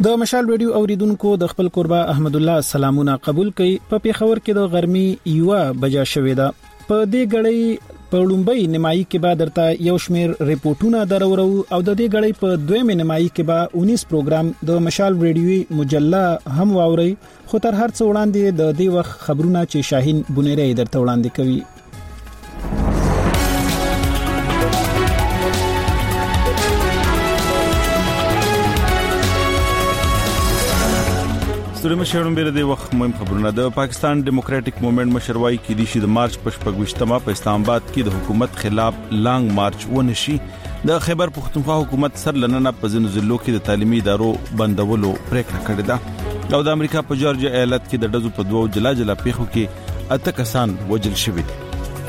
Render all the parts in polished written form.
د مشال رادیو اوریدونکو د خپل قربا احمد الله سلامونه قبول کړي. په پیښور کې د ګرمي 1 بجا شوې ده. په دې غړې په لومبۍ نیمایي کې به درته یو شمیر ریپورتونه درورو او د دې غړې په دویمه نیمایي کې به 19 پروګرام د مشال رادیوي مجله هم واوري. خو تر هر څه وړاندې د دې وخت خبرونه چې شاهین بونیری درته وړاندې کوي. ستوري مشرون بیره دی وخت مهم خبرونه. د پاکستان ډیموکراټک موومېنټ مشروي کې د شید مارچ په 28مه په اسلام آباد کې د حکومت خلاف لانګ مارچ ونشي. د خیبر پختونخوا حکومت سر لننه په ځینو ضلعو کې د تعلیمي ادارو بندولو پریکړه کړې ده. او د امریکا په جورجیا ایالت کې د ډزو په 2 جلا پیښو کې 8 کسان وژل شوي دي.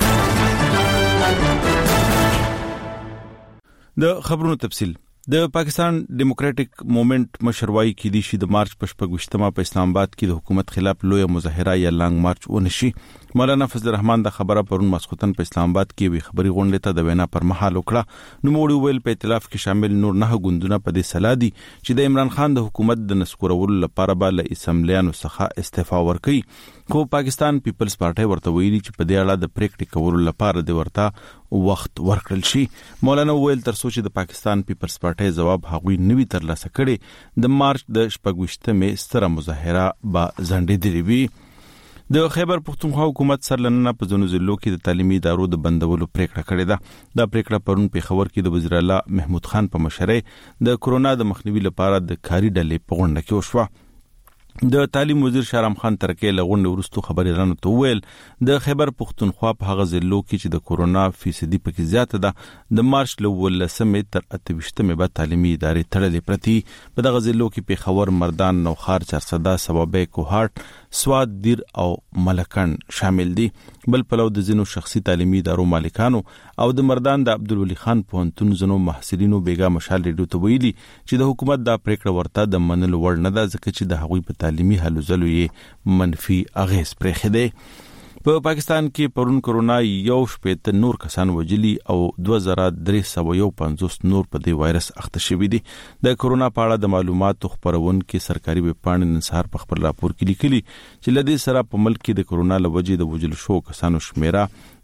د خبرونو تفصیل. د پاکستان ډیموکراټک موومېنټ مشروي کې د شید مارچ په 28مه په اسلام آباد کې د حکومت خلاف لوی مظاهره یا لانګ مارچ ونشي. مولانا فضل الرحمن د خبره پرون مسخوتن په اسلام آباد کې وی خبري غونډه ته د وینا پر مهال وکړه. نو موږ ویل په ائتلاف کې شامل نور 9 ګوندونه په دې سلا دي چې د عمران خان د حکومت د نسکورولو لپاره به له اسمبلیانو څخه استعفا ورکړي. خو پاکستان پیپلز پارټي ورته ویلي چې په دې اړه د پریکړې کولو لپاره د ورته وخت ورکړل شي. مولانا ویل تر څو چې د پاکستان پیپلز پارټي جواب هغوی نوي ترلاسه کړي د مارچ د 28مه ستره مظاهره به ځنډېدلې وي. د خیبر پختونخوا حکومت سر لننه په ځینو ضلعو کې د تعلیمي ادارو د بندولو پریکړه کړې ده. دا پریکړه پرون پیښور کې د وزیر اعلی محمود خان په مشرۍ د کورونا د مخنیوي لپاره د کاري ډلې په غونډه کې وشوه. د تعلیم وزیر شارم خان ترکه لغونډه ورستو خبري رانه تو ویل د خیبر پختونخوا په هغه ضلعو کې چې د کورونا فیصدي پکې زیاته ده د مارچ ل 18 تر 28 به تعلیمي ادارې تړلې پرتي. په دغه ضلعو کې پیښور، مردان، نوخار، چارسده، سبابه، کوهاټ، سواد، دیر او ملکن شامل دي. بل پلو د زینو شخصي تعلیمي ادارو مالکانو او د مردان د عبدالولي خان پوهنتون زنو محصلینو بیګا مشال ریډیو ته ویلي چې د حکومت دا پریکړه ورته د منلو وړ نه ده ځکه چې د هغوی په تعلیمي هلو ځلو یې منفي اغیز پرېښی دی. په پاکستان کې پرون کورونا 1 نور کسان وجلی او 2351 نور په دې وایرس اخته شوي دي. د کورونا په اړه د معلوماتو خبرونکو سرکاري ویبپاڼې نن سهار په خبر راپور کې لیکلي چې لدې سره په ملک کې د کورونا لوجې د وجل شو کسانو شمیره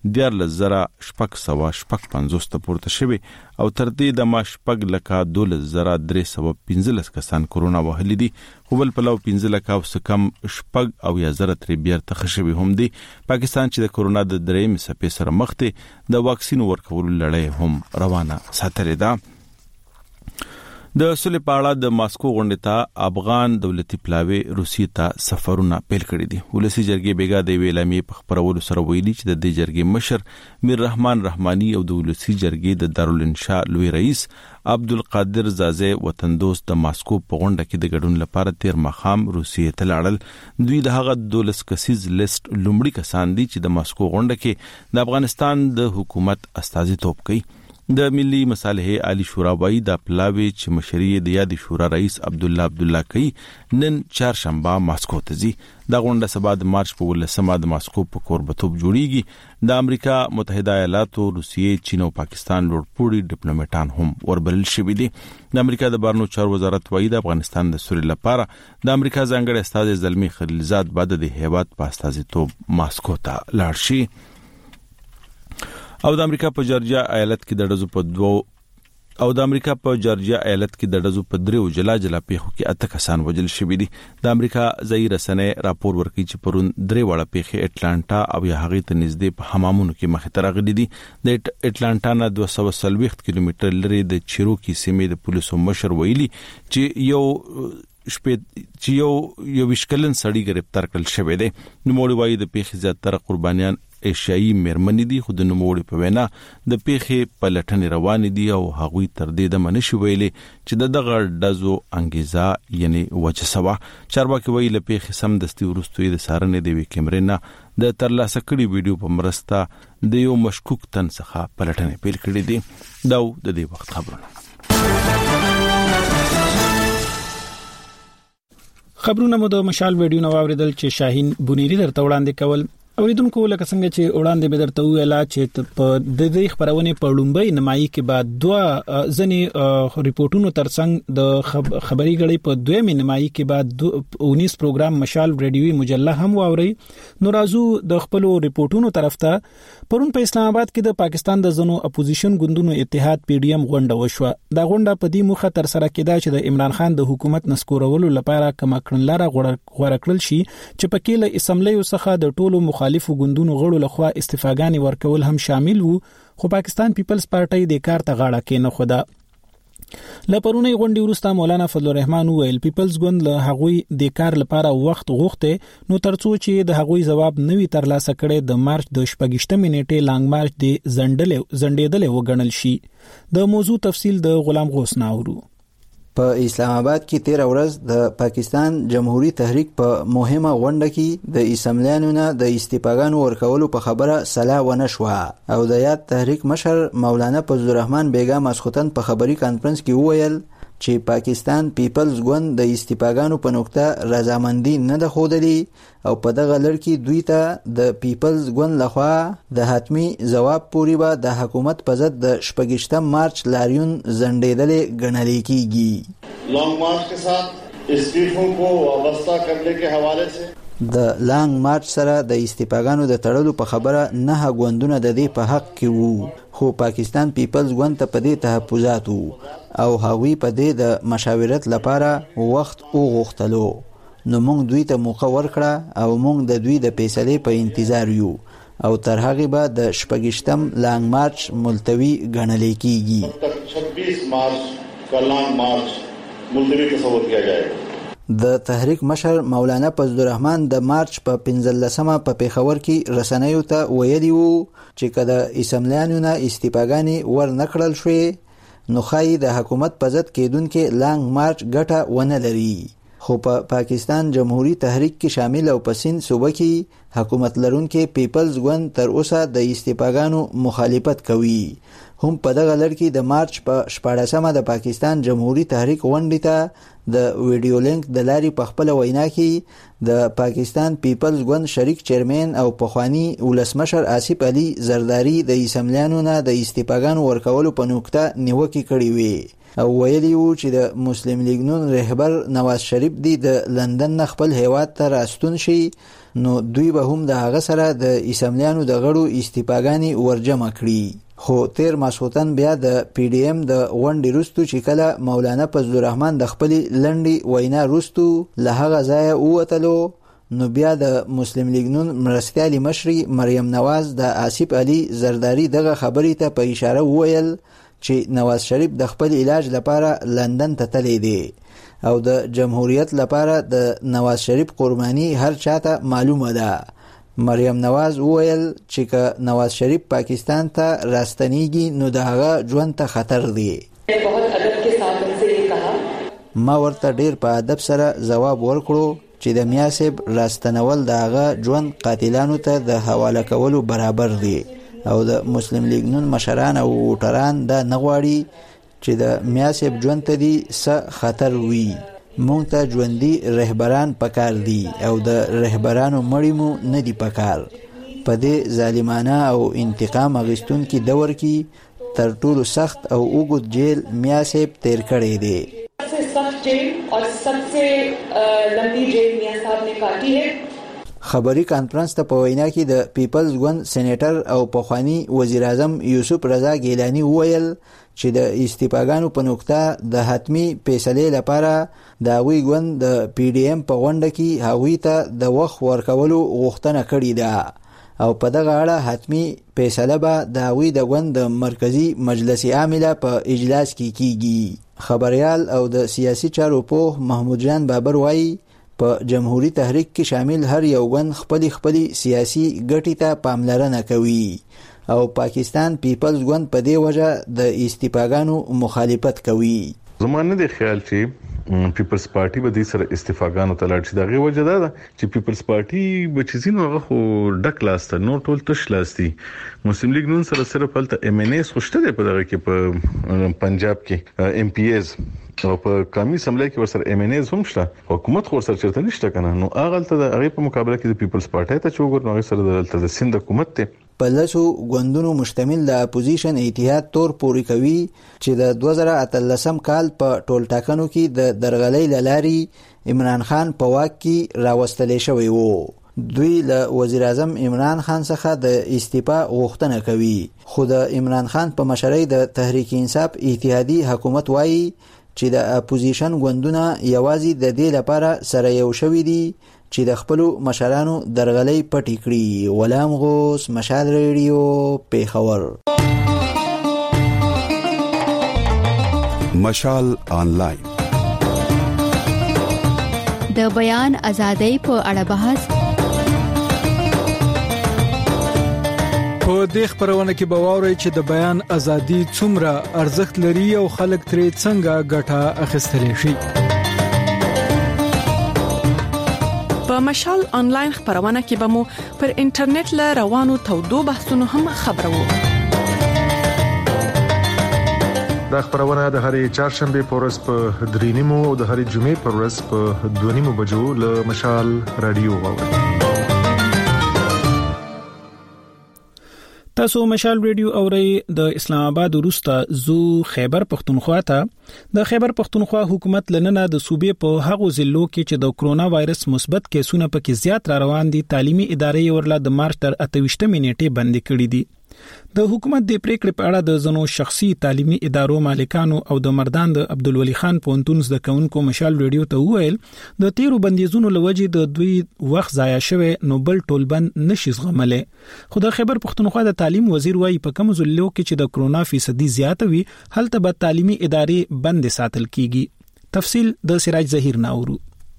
14,650 ته پورته شوی او تر دې د ماشپګ لکه 12,315 کسان کورونا وهلي دي. خو بل پلو 15 لکه او سکم شپګ او یا زره تر بیر تخشوي هم دي. پاکستان چې د کورونا د درېم څپې سره مخ دی د واکسین ورکولو لړۍ هم روانه ساتلې ده. د سولې په اړه د ماسکو غونډې ته افغان دولتي پلاوی روسیې ته سفرونه پیل کړي دي. ولسی جرګې بیګا د ویلامي په خبرولو سره ویلي چې د دې جرګې مشر میر رحمان رحماني او د ولسی جرګې د دارالانشاء لوی رئیس عبدالقادر زازه وطن دوست د ماسکو په غونډه کې د ګډون لپاره تیر مخام روسیې ته لاړل. دوی د هغه 12 کسیز لیست لومړي کسان دي چې د ماسکو غونډه کې د افغانستان د حکومت استازیتوب کوي. د ملي مصالحې عالی شورا وایي د پلاوی چې مشري د یادي شورا رئیس عبدالله کوي نن چهارشنبه ماسکو ته ځي. د غونډه سبا د مارچ په 18 د ماسکو په کوربتوب جوړیږي. د امریکا متحده ایالاتو، روسیې، چین او پاکستان لوړپوړي ډیپلوماټان هم وربلل شوي دي. د امریکا د بهرنیو چارو وزارت وایي د افغانستان د سولې لپاره د امریکا ځانګړي استازي زلمی خلیلزاد بعد د هیواد په استازیتوب ماسکو ته لاړ شي. او د امریکا په جورجیا ایالت کې د ډزو په 3 جلا پیښو کې 8 کسان وژل شوي دي. د امریکا ځایي رسنۍ راپور ورکړي چې پرون 3 وړه پیښې اټلانټا او یا هغې ته نږدې په حمامونو کې مخې ته راغلي دي. د اټلانټا نه 240 کیلومتر لري د چیروکی سیمې د پولیسو مشر ویلي چې یو وشکلن سړی گرفتار کړل شوی دی. نوموړي وایي د پیښې زیاتره قربانیان ایشیایي میرمنې دي. خو د نوموړي په وینا د پیښې په لټنې روان دي او هغوی تر دې دمه نشي ویلي چې دغه ډزو انګیزه یعنی وجه سوا. چارواکي وایي له پیښې سمدستي وروسته د سارنې د وی کیمرې نه د ترلاسه کړي ویډیو په مرسته د یو مشکوک تن څخه پلټنې پیل کړې دي. دا د دې وخت خبرونه. خبرونه مو د مشال ویډیو نو اوریدل چې شاهین بونیری درته وړاندې کول. اوریدونکو لکه څنګه چې وړاندې به درته ویلا چې په د دې خبرونه په لومبۍ نمایي کې بعد دوه ځنې ریپورتونو ترڅنګ د خبري غړي په دویمه نمایي کې بعد 19 پروګرام مشال ریډیوي مجله هم واوري. نو راځو د خپل ریپورتونو طرف ته. پرون په اسلام آباد کې د پاکستان د زنو اپوزیشن ګوندونو اتحاد پی ډی ایم غونډه وشوه. دا غونډه په دې مخه تر سره کېده چې د عمران خان د حکومت نسکورولو لپاره کوم کړنلاره غوړه کړل شي چې په کې له اسمبلی څخه د ټولو مخالفو ګوندونو غړو لخوا استفاګانی ورکول هم شامل وو، خو پاکستان پیپلز پارټي د کار ته غاړه کې نه خوده. لپرونی غونډې وروسته مولانا فضل الرحمن ویل پیپلز ګوند له هغوی د کار لپاره وخت غوښته، نو ترڅو چې د هغوی جواب نوي ترلاسه کړي د مارچ د 28 منېټې لانګ مارچ د زندېدل وګڼل شي. د موضوع تفصیل د غلام غوث ناورو. په اسلام آباد کې 13 ورځ د پاکستان جمهوریت تحریک په مهمه غونډه کې د اسمبلیانو نه د استفاګانو ورکولو په خبره صلاح ونه شوه او د یاد تحریک مشر مولانا فضل الرحمن بیگا ماسختن په خبري کانفرنس کې وویل چې پاکستان پیپلز ګوند د استفاګانو په نقطه رضامندي نه ده ښودلې او په دغه لړ کې دوی ته د پیپلز ګوند لخوا د حتمی جواب پورې به د حکومت په ضد د 28 مارچ لاریون زندېدلې ګڼل کېږي. لانګ مارچ के साथ استعفوں को وابستہ کرنے के حوالے سے د لانګ مارچ سره د استفاګانو د تړلو په خبره نه غوندونه د دې په حق کې وو، خو پاکستان پیپلز ګوند ته په دې تحفظات او هغوی په دې د مشاورت لپاره وخت وغوښتلو. نو موږ دوی ته موقع ورکړه او موږ د دوی د فیصلې په انتظار یو او تر هغه به د 28 لانګ مارچ ملتوی ګڼل کېږي. 26 مارچ کا لانګ مارچ ملتوی تصور کیا جائے. د تحریک مشر مولانا فضل الرحمن د مارچ په 15مه په پیښور کې رسنیو ته ویلي وو چې کله اسمبلیانو نه استفاګانی ور نکړل شوې نو خای د حکومت په ضد کېدونکې لانګ مارچ ګټه ونه لري. خو په پاکستان جمهوریت تحریک کې شامل او په سند صوبه کې حکومت لرونکې پیپلز ګوند تر اوسه د استفاګانو مخالفت کوي. هم په دغه لړ کې د مارچ په 14مه د پاکستان جمهوریت تحریک غونډې ته د ویډیو لینک د لاري په خپل وینا کې د پاکستان پیپلز ګوند شریک چیرمن او پخوانی ولسمشر آصف علي زرداری د اسمبلیانو نه د استفاګانو ورکولو په نقطه نیوکه کړې وي او ویلي وو چې د مسلم لیگ نون رهبر نواز شریف دی د لندن نه خپل هیواد ته راستون شي نو دوی به هم د هغه سره د اسمبلیانو د غړو استفاګانی ورجمع کړي. خو تیر ماسختن بیا د پی ډی ایم د غونډې وروسته چې کله مولانا فضل الرحمن د خپل لنډي وینا وروسته له هغه ځایه ووتلو نو بیا د مسلم لیگ نون مرستیالي مشري مریم نواز د آصف علي زرداری دغه خبرې ته په اشاره وویل چې نواز شریف د خپل علاج لپاره لندن ته تللی دی او د جمهوریت لپاره د نواز شریف قرباني هر چاته معلومه ده. مریم نواز وویل چې که نواز شریف پاکستان ته راستنیږي نو د هغه ژوند ته خطر دی. ما ورته ډیر په ادب سره جواب ورکړو چې د میاسب راستنول د هغه ژوند قاتلانو ته د حواله کولو برابر دی او د مسلم لیگ نون مشران او ووټران دا نه غواړي چې د میاسب ژوند ته دی څه خطر وي. مونږ ته ژوندي رهبران پکار دي او د رهبرانو مړی مو نه دی پکار. په دې ظالمانه او انتقام اخیستونکي دور کې تر ټولو سخت او اوږد جیل میاسب تیر کړی دی. خبري کانفرنس ته په وینا کې د پیپلز ګوند سېنیټر او پخوانی وزیر اعظم یوسف رضا ګیلانی وویل چې د استفاګانو په نقطه د حتمی فیصلې لپاره د هغوی ګوند د پی ډی ایم په غونډه کې هغوی ته د وخت ورکولو غوښتنه کړې ده او په دغه اړه حتمی فیصله به د هغوی د ګوند د مرکزی مجلس عامله په اجلاس کې کیږي. خبريال او د سیاسي چارو پوه محمود جان بابر وایي په جمهوریت تحریک کې شامل هر یو ګوند خپل سیاسي ګټې ته پاملرنه کوي او پاکستان پیپلز ګوند په دې وجه د استفاګانو مخالفت کوي. زمانه د خیال چې پیپلز پارټي به د سره استفاګانو تلاړ شي. دغه وجه دا چې پیپلز پارټي بچزینو هغه خو ډک لاسته نو ټول تش لاستی. مسلم لیگ نن سره صرف هلته ام ان ایس خوشته په دغه کې په پنجاب کې ام پی ایز او په قومي اسمبلی کې ورسره ام ان ایز هم شته. حکومت خو سره چرته نشته کنه. نو هغه ته د هغه په مقابله کې د پیپلز پارټي ته چوغور نو سره د سند حکومت ته په لاسو غوندونو مشتمل د اپوزیشن اتحاد تور پوري کوي چې د 2013 کال په ټول ټاکنو کې د درغلۍ لاري عمران خان په واک کې راوستل شوی وو. دوی له وزیر اعظم عمران خان څخه د استعفا غوښتنه کوي، خو د عمران خان په مشرۍ د تحریک انصاف اتحادی حکومت وایي چې د اپوزیشن غوندونه یوازې د دې لپاره سره یو شوي دي چې د خپل مشرانو درغلۍ پټې کړي. غلام غوث، مشال ریډیو، پیښور. مشال آنلاین د بیان ازادۍ په اړه بحث. په دې خبرونه کې به واورئ چې د بیان ازادي څومره ارزښت لري او خلک ترې څنګه ګټه اخیستلی شي. په مشال آنلاین خبرونه کې به مو پر انټرنیټ له روانو تودو بحثونو هم خبرو. دا خبرونه د هرې چهارشنبه په ورځ په 3:30 او د هرې جمعې په ورځ په 2:30 بجو له مشال رادیو واورئ. تاسو مشال ریډیو اورئ. د اسلام آباد وروسته زو خیبر پختونخوا ته د خیبر پختونخوا حکومت لننه د صوبې په هغو ضلعو کې چې د کرونا وایرس مثبت کیسونه پکې زیات را روان دي تعلیمي ادارې ورله د مارچ تر 28 نیټه بند کړې دي. د حکومت د پریکړې په اړه د زنو شخصي تعلیمي ادارو مالکانو او د مردان د عبدالولي خان پونتون زده کوونکو مشال ریډیو ته وویل د تیرو بندیزونو لوجې د دوی وخت ضایع شوی نو بل ټولبند نشي زغمله. خو د خیبر پختونخوا د تعلیم وزیر وايي په کوم ضلعو کې چې د کرونا فیصدي زیاته وي هلته به تعلیمي ادارې بند ساتل کیږي. تفصیل د سراج ظهیر ناورو.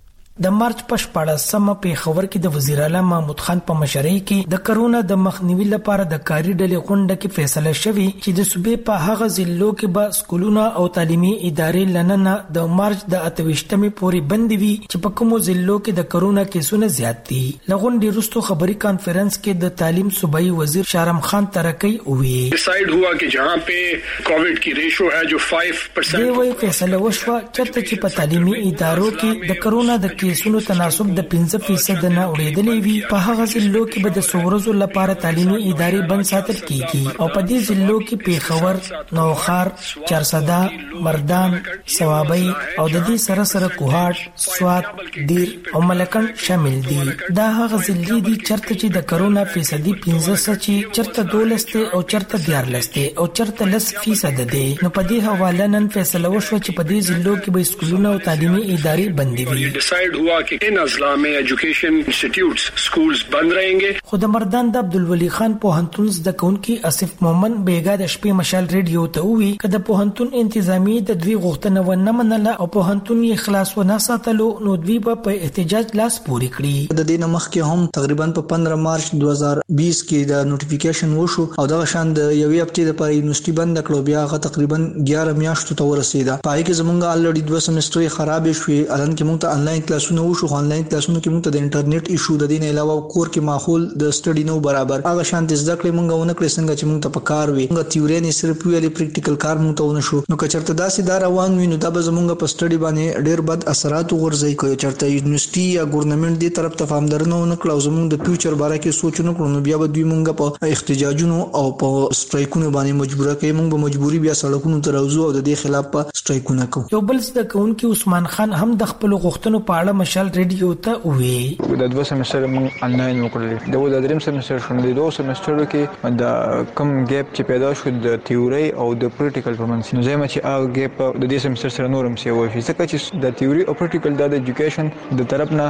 د مارچ په 14مه په خبر کې د وزیر اعلی محمود خان په مشرۍ کې د کرونا د مخنیوي لپاره د کاری ډلې غونډه کې فیصله شوی چې د صوبې په هغه ضلعو کې به سکولونه او تعلیمي ادارې لننه د مارچ د 28مې پورې بند وي چې په کومو ضلعو کې د کرونا کیسونه زیات دي. لغونډې وروسته خبري کانفرنس کې د تعلیم صوبایي وزیر شارم خان ترکی وی ډیسایډ ہوا کہ جہاں پہ کووڈ کی ریشو ہے جو 5% دی وی فیصله وشوه چرته چې په تعلیمي ادارو کې د کرونا د کیسونو تناسب د 5% نه وړېدلې وي په هغه ضلعو کې به د سورزو لپاره تعلیمي ادارې بند ساتل کیږي او په دې ضلعو کې پیښور، نوخار، چارسده، مردان، ثوابي او د دې سره سره کوهاټ، سوات، دیر او ملکن شامل دي. دا هغه ضلع دي چرته چې د کرونا فیصدي 15 چې چرته 12 او چرته 14 او چرته 10% دي. نو په دې حواله نن فیصله وشو چې په دې ضلعو کې به سکولونه او تعلیمي ادارې بند وي. ډیسایډ ہوا کہ ان اضلاع میں ایجوکیشن انسٹیٹیوٹس سکولز بند رہیں گے. خود مردان د عبدالولي خان پوهنتون زده کوونکي اسف مومن بیګا د شپې مشال ریډیو ته وی کله پوهنتون انتظامی د دوی غوښتنه ونه منله او پوهنتون یې خلاص ونه ساتلو نو دوی په احتجاج لاس پوري کړی. د دې مخکې هم تقریبا په 15 مارچ 2020 کې د نوټیفیکیشن وشو او دغه شان د یوې هفتې لپاره یونیورسيټي بند کړو. بیا هغه تقریبا 11 میاشتو ته ورسیده. پای کې زمونږ الریډي 2 سمسترې خراب شوې. الان کې موږ ته انلاین کلاسونه وشو. آنلاین کلاسونو کې موږ ته د انټرنیټ ایشو د دین علاوه کور کې ماحول د سټډي نو برابر هغه شان د زده کړې موږ ونه کړې څنګه چې موږ ته پکار وي. موږ تیوري نه صرف ویلي پریکټیکل کار موږ ته ونه شو. نو که چرته داسې دا روان وي نو دا به زموږ په سټډي باندې ډېر بد اثرات وغورځي. که چرته یونیورسيټي یا ګورنمنت دې طرف ته پاملرنه ونه کړو زموږ د فیوچر باره کې سوچ نه کړو نو بیا به دوی موږ په احتجاجونو او په سټرایکونو باندې مجبور کوي. موږ به مجبوري بیا سړکونو ته راوځو او د دې خلاف په سټرایکونه کوو. یو بل زده کوونکی عثمان خان هم د خپل غوښتنو په اړه مشال ریډیو ته وی د 2 سمستر موږ انلاین وکړل. د دریم سمستر شون د 2 سمستر کې د کم ګیپ چې پیدا شو د تیوري او د پریکټیکل په منځ کې زما چې هغه ګیپ د دې سمستر سره نورم سی وای ځکه چې د تیوري او پریکټیکل د ایجوکیشن د طرف نه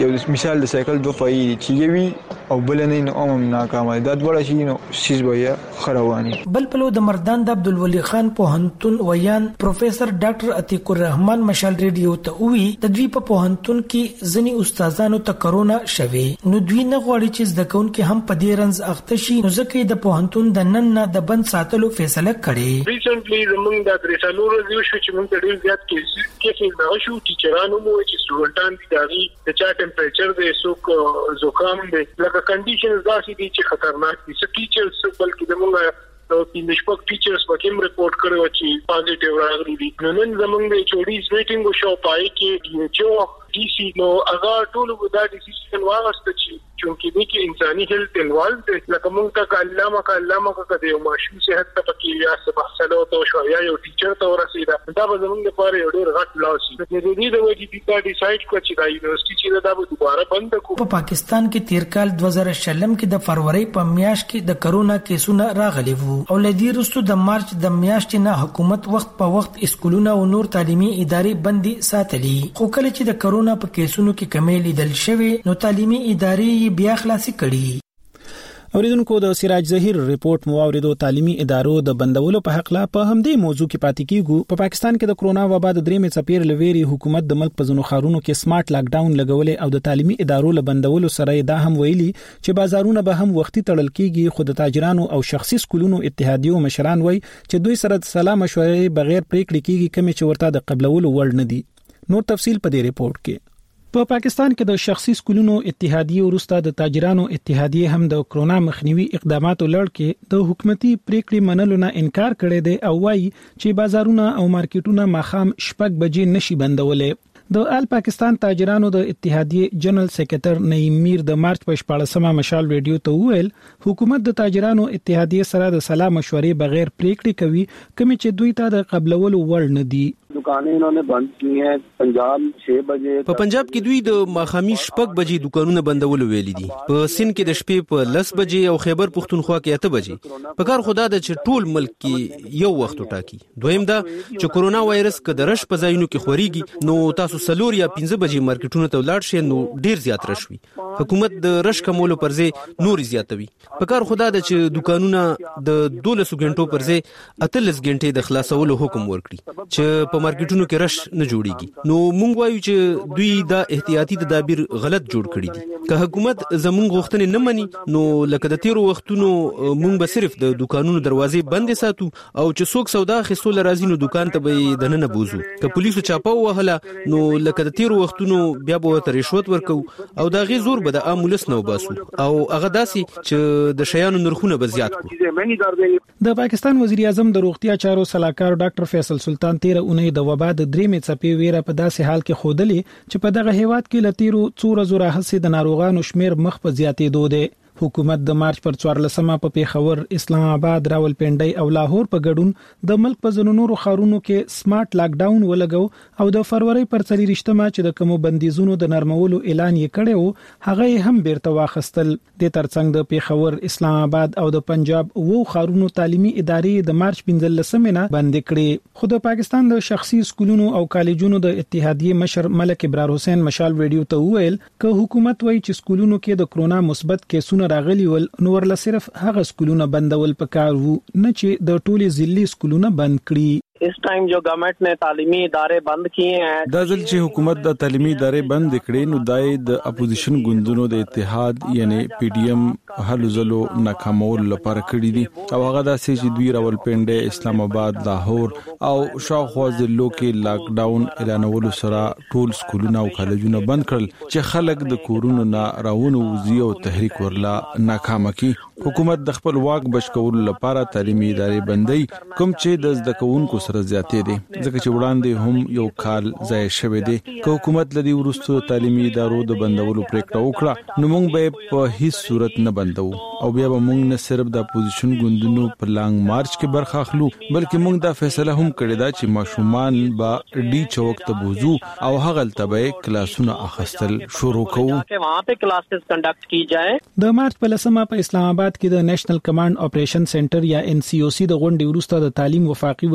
یو مثال د سایکل دوه پای چې یوي او بل نه نو ناکامه ده د شي نو سیس بیا خرواني. بل پلو د مردان د عبدالولي خان پوهنتون ویان پروفیسور ډاکټر عتیق الرحمن مشال ریډیو ته وی د دوی په پوهنتون کې ځنی استادانو ته کرونا شوي نو دوی نه غواړي چې زده کوونکي هم په دې رنځ اخته شي نو ځکه د پوهنتون د نن نه د بند ساتلو فیصله کړې. ریسنټلی زمونږ د درسالو ریویو شو چې موږ ډېر زیات کیسز دا شو ټیچرانو مو چې سټوډنټان دي داغي د چا ټمپریچر دی سوک زکام دی لکه کنډیشنز داسې دي چې خطرناک دي. څه ټیچرز بلکې زمونږ د شپږ ټیچرز په کوم ریپورت کړو چې پازیټیو راغلي دي. نن زمونږ د چوډیز میټینګ شو پای کې ډي ایچ او ډي سي نو هغه ټول ودا ډیسیژن واغسته چې چونکی دې کې انساني هیلث انوالو دي لکه موږ ته علامه کا د یو ماشوم صحت ته کې یا څه بحثلو ته شو یا یو ټیچر ته ورسېدا دا به زموږ لپاره یو ډېر غټ لاس دی. د دې د وجې د ډیسایډ کړ چې دا یونیورسيټي چې دا به دوباره بند کړو. په پاکستان کې تیر کال 2020 کې د فروری په میاشت کې د کرونا کیسونه راغلي وو او لدی رستو د مارچ د میاشتې نه حکومت وخت په وخت اسکولونه او نور تعلیمي ادارې بندي ساتلي. خو کله چې د کرونا په کیسونو کې کمی لیدل شوی نو تعلیمي ادارې بیا خلاصي کړي. اوریدونکو د سراج ظهیر ریپورت مو اوریدو. تعلیمي ادارو د بندولو په حق لا په همدې موضوع کې پاتې کیږو. په پاکستان کې د کرونا وبا د درېمې څپېړې لويري حکومت د ملک په ځینو ښارونو کې سمارټ لاک ډاون لګولې او د تعلیمي ادارو له بندولو سره دا هم ویلي چې بازارونه به هم وختي تړل کیږي. خو د تاجرانو او شخصي سکولونو اتحادیو مشران وایي چې دوی سره د سلا مشورې بغیر پریکړې کیږي کوم چې ورته د قبلولو وړ نه دي. نور تفصيل په دې ریپورت کې. په پاکستان کې د شخصي سکولونو اتحادیه وروسته د تاجرانو اتحادیه هم د کرونا مخنیوي اقداماتو لړ کې د حکومتي پریکړې منلو نه انکار کړی دی او وايي چې بازارونه او مارکیټونه ماخام شپږ بجې نشي بندولې. د آل پاکستان تاجرانو د اتحادیه جنرال سیکریټر نعیم میر د مارچ په 14مه مشال ریډیو ته وویل حکومت د تاجرانو اتحادیه سره د سلا مشورې بغیر پریکړې کوي کوم چې دوی ته د قبلولو وړ نه دي. दुकानें इन्होंने बंद की हैं. पंजाब 6 बजे په پنجاب کې دوی د ماخامي شپږ بجې دکانونه بندول ویلي دي. په سند کې د شپې په 10 بجې او خیبر پختونخوا کې 8 بجې. په کار خدا د ټول ملک کې یو وخت ټاکي. دویم دا چې کورونا وایرس کده رش په ځایونو کې خوريږي نو تاسو سلور یا 15 بجې مارکیټونو ته ولاړ شئ نو ډیر زیات رش وي. حکومت د رش کمولو پر ځای نور زیاتوي. په کار خدا د چې دکانونه د 12 غنټو پر ځای 18 غنټې د خلاصولو حکم ورکړي چې په مارکیټونو کې رش نه جوړیږي. نو مونږ وایو چې دوی دا احتیاطي تدابیر غلط جوړ کړی دي. که حکومت زموږ غوښتنې نه مني نو لکه د تیرو وختونو مونږ به صرف د دکانونو دروازې بندې ساتو او چې څوک سودا خستول راځي نو دکان ته به دننه بوزو. که پولیسو چاپه وهله نو لکه د تیرو وختونو بیا به ته رشوت ورکو او دا غي زور به د امولس نو باسو او هغه داسي چې د شیانو نرخونه به زیات کړو. د پاکستان وزیر اعظم د روغتیا چارو صلاحکار ډاکټر فیصل سلطان 13 اونۍ د وبا د درېمې څپې ویره په داسې حال کې خودلې چې په دغه هیواد کې لتیرو څو ورځې راهسې د ناروغانو شمیر مخ په زیاتېدو دی. حکومت د مارچ پر 14مه په پیښور، اسلام آباد، راولپنډي او لاهور په ګډون د ملک په ځینو نورو ښارونو کې سمارټ لاک ډاون ولګو او د فروری پر 23مه چې د کومو بندیزونو د نرمولو اعلان یې کړو هغه هم بیرته واخستل. د ترڅنګ د پیښور، اسلام آباد او د پنجاب وو ښارونو تعلیمي ادارې د مارچ 15مه نه بند کړې. خو د پاکستان د شخصي سکولونو او کالجونو د اتحادیه مشر ملک ابرار حسین مشال ویډیو ته وویل ک حکومت وایي چې سکولونو کې د کرونا مثبت کیسونه راغلي ول نو ورله صرف هغه سکولونه بندول پکار وو نه چې د ټولي ضلعي سکولونه بند کړي. इस टाइम जो गवर्नमेंट ने तालीमी इदारे बंद किए हैं دا ځل چې حکومت د تعلیمي ادارې بند کړې نو دای د اپوزیشن ګوندونو د اتحاد یعنی پی ډی ایم هلو زلو ناکامول لپاره کړی دي او هغه داسې چې دوی راولپنډي، اسلام آباد، لاهور او شاوخوا ضلعو کې لاک ډاون اعلانولو سره ټول سکولونه او کالجونه بند کړل چې خلک د کورونو نه راوونو وزي او تحریک ورلا ناکام کی. حکومت د خپل واک بشکول لپاره تعلیمي ادارې بندي کوم چې د زده کوونکو سره زیاتې دي ځکه چې وړاندې هم یو کال ځای شوی دی. که حکومت لدی ورستو تعلیمي ادارو د بندولو پریکړه وکړه نو موږ به په هیڅ صورت نه بندو او بیا به موږ نه صرف د اپوزیشن ګوندونو په لانګ مارچ کې برخه اخلو بلکې موږ دا فیصله هم کړې ده چې ماشومان به ډي چوک ته بوزو او هغه تلبه کلاسونه اخستل شروع کوو. وہاں پہ کلاسز کنډکټ کی جائے. د مارچ په 10مه په اسلام آباد کې د نېشنل کمانډ اپریشن سنټر یا NCOC د غونډې وروسته د تعلیم وفاقي وزیر شفقت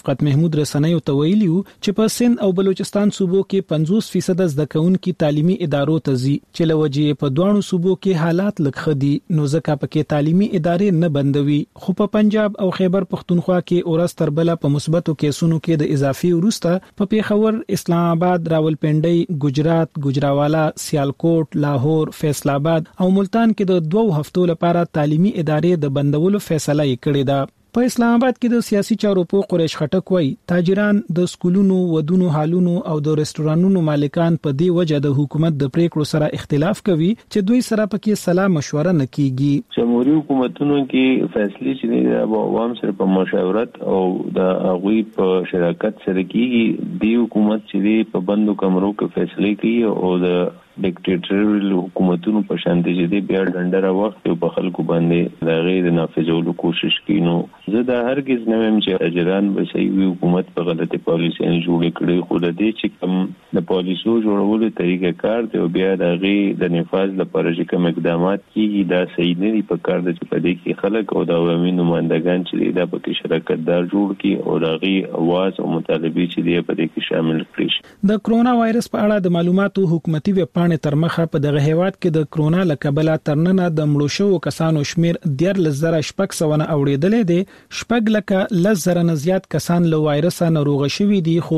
شفقت محمود رسنیو ته ویلي چې په سند او بلوچستان صوبو کې 50% زده کوونکي تعلیمي ادارو ته ځي چې لوجې په دوانو صوبو کې حالات لکخدي نو ځکه پکې تعلیمي ادارې نه بندوي خو په پنجاب او خیبر پختونخوا کې اورستر بل په مثبتو کیسونو کې د اضافي ورسته په پیښور اسلام آباد راولپنډي ګجرات ګجراوالا سیالکوټ لاهور فیصل آباد او ملتان کې د 2 هفتو لپاره تعلیمي ادارې د بندولو فیصله کړې ده په اسلام آباد کې د سیاسي چارو په قریش خټک وای تاجران د سکولونو ودونو حالونو او د رستورانونو مالکان په دې وجه د حکومت د پریکړو سره اختلاف کوي چې دوی سره پکې صلاح مشوره نه کیږي جمهوریت حکومتونو کې فیصله چې د عوام سره په مشاورت او د هغوی په شراکت سره کیږي د حکومت چې په بندو کمرو کې فیصله کوي او د ډیکټیټریل حکومتونو په شان دي چې بیا ډنډره وخت په خلکو باندې د غیر نافذولو کوشش کینو زه د هرگز نه ویم چې اجران به صحیح حکومت په غلطه پالیسي نه جوړ کړي خو د دې چې کوم د پالیسو جوړولو طریقه کار دی او بیا د غي د نفاذ لپاره چې کوم اقدامات کیږي دا صحیح نه دي په کار د چې په دې کې خلک او د عوامي نمائندگان چې د پکې شراکت دار جوړ کړي او د غي اواز او مطالبه چې دی په دې کې شامل کړي د کرونا وایرس په اړه د معلوماتو حکومتي ویب تر مخه په دغه هیواد کې د کرونا لکبله ترننه د مړو شوو کسانو شمیر 13600 نه اوریدلې دي 1,00,000 نه زیات کسان له وایرس نه روغ شوي دي خو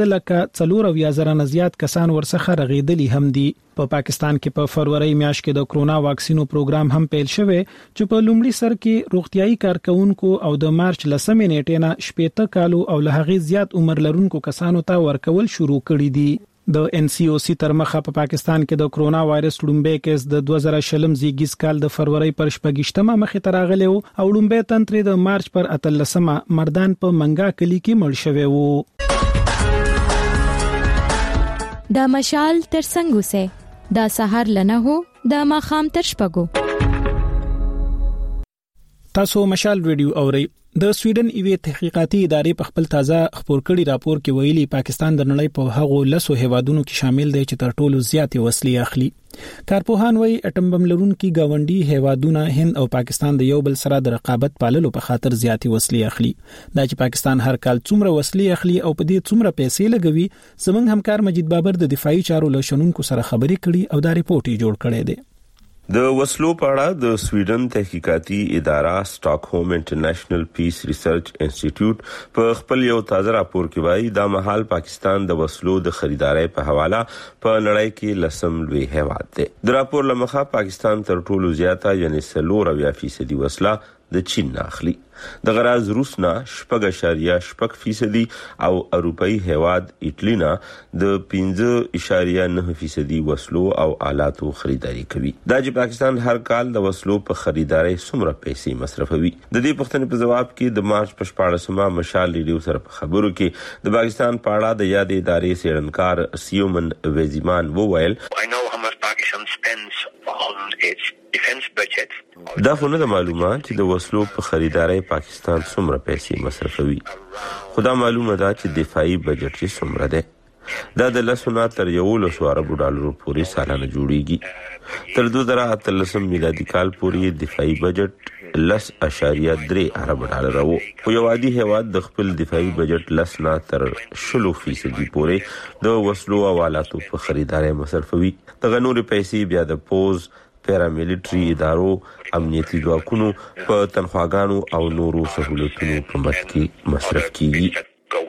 15,400 نه زیات کسان ورڅخه رغیدلي هم دي په پاکستان کې په فروری میاشت کې د کرونا واکسینو پروګرام هم پیل شوی چې په لومړي سر کې روغتيایي کارکونکو او د مارچ 10 نیټې نه 18 کالو او له هغې زیات عمر لرونکو کسانو ته ورکول شروع کړي دي د NCOC تر مخه په پاکستان کې د کرونا وایرس لومبه کیس د 2020 زیږیز کال د فروری پر 28مه مخه تراغلی او لومبه تنتر د مارچ پر 13مه مردان په منګا کلی کې مړ شوی وو د مشال تر څنګه سه د سحر لنه هو د ماخام تر شپګو تاسو مشال ریډیو اورئ د سویډن ایوې تحقیقاتي ادارې په خپل تازه خبر کړي راپور کې ویلي پاکستان د نړۍ په هغو لسو هیوادونو کې شامل دی چې تر ټولو زیاتې وسلې اخلي کارپوهان وایي اټم بم لرونکي گاونډي هیوادونه هند او پاکستان د یو بل سره د رقابت پاللو په خاطر زیاتې وسلې اخلي دا چې پاکستان هر کال څومره وسلې اخلي او په دې څومره پیسې لګوي زمونږ همکار مجید بابر د دفاعي چارو لشنونکو سره خبرې کړي او دا ریپورت یې جوړ کړی دی د وسلو په اړه د سویډن تحقیقاتي اداره سټاکهولم انټرنیشنل پیس ریسرچ انسټیټیوټ په خپل یو تازه راپور کې وایي دا مهال پاکستان د وسلو د خریدارۍ په حواله په نړۍ کې لسم لوی هیواد دی د راپور لمخه پاکستان تر ټولو زیاته یعنی 40% وسله د چین نه اخلي د غراز روس نه 8.8% او اروپאי هیواد ایټلی نه د 15.9% وسلو او آلاتو خریداري کوي دا چې پاکستان هر کال د وسلو په خریدارۍ څومره پیسې مصرفوي د دې پوښتنې په جواب کې د مارچ په 14مه مشال ریډیو سره په خبرو کې د پاکستان په اړه د یادې ادارې سیړنکار سیومن وزیمان وویل دا خو نه د معلومات چې د وسلو په خریدارۍ پاکستان څومره پیسې مصرفوي خو دا معلومه ده چې دفاعي بجټ یې څومره دی دا د لسونه تر 100 اربو ډالرو پورې سالانه جوړیږي تر 2013 میلادي کال پورې دفاعي بجټ 10.3 ارب ډالر وو خو یو عادي هیواد د خپل دفاعي بجټ 10 نه تر 20% پورې د وسلو او آلاتو په خریدارۍ مصرفوي دغه نورې پیسې بیا د پوز پیراملیټري ادارو امنیتي ځواکونو په تنخواګانو او نورو سہولتونو په مټ کې مصرف کیږي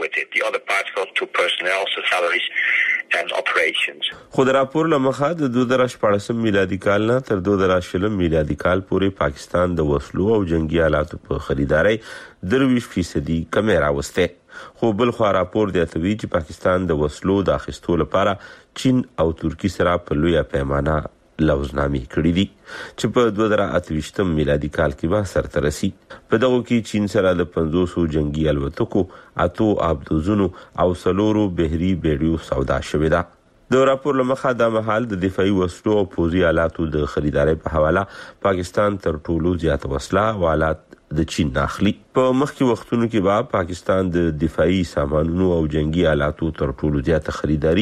خو د راپور لمخه د 2014 میلادي کال نه تر 2020 میلادي کال پورې پاکستان د وسلو او جنگي آلاتو په خریدارۍ 23% کمی راوسته خو بل خو راپور دی چې پاکستان د وسلو د اخیستو لپاره چین او ترکی سره په لویه پیمانه لوزنامې کړې دي چې په 2028 میلادي کال کې به سرته رسي په دغه کې چین سره د 500 جنگي الوتکو اتو ابدوزونو او سلورو بحري بیړیو سودا شوې ده د راپور لمخه د محل د دفاعي وسلو او پوځي آلاتو د خریدارۍ په حواله پاکستان تر ټولو زیات وسله او آلات د چین ناخلي په مخکې وختونو کې با پاکستان د دفاعي سامانونو او جنگي آلاتو تر ټولو زیات خریداري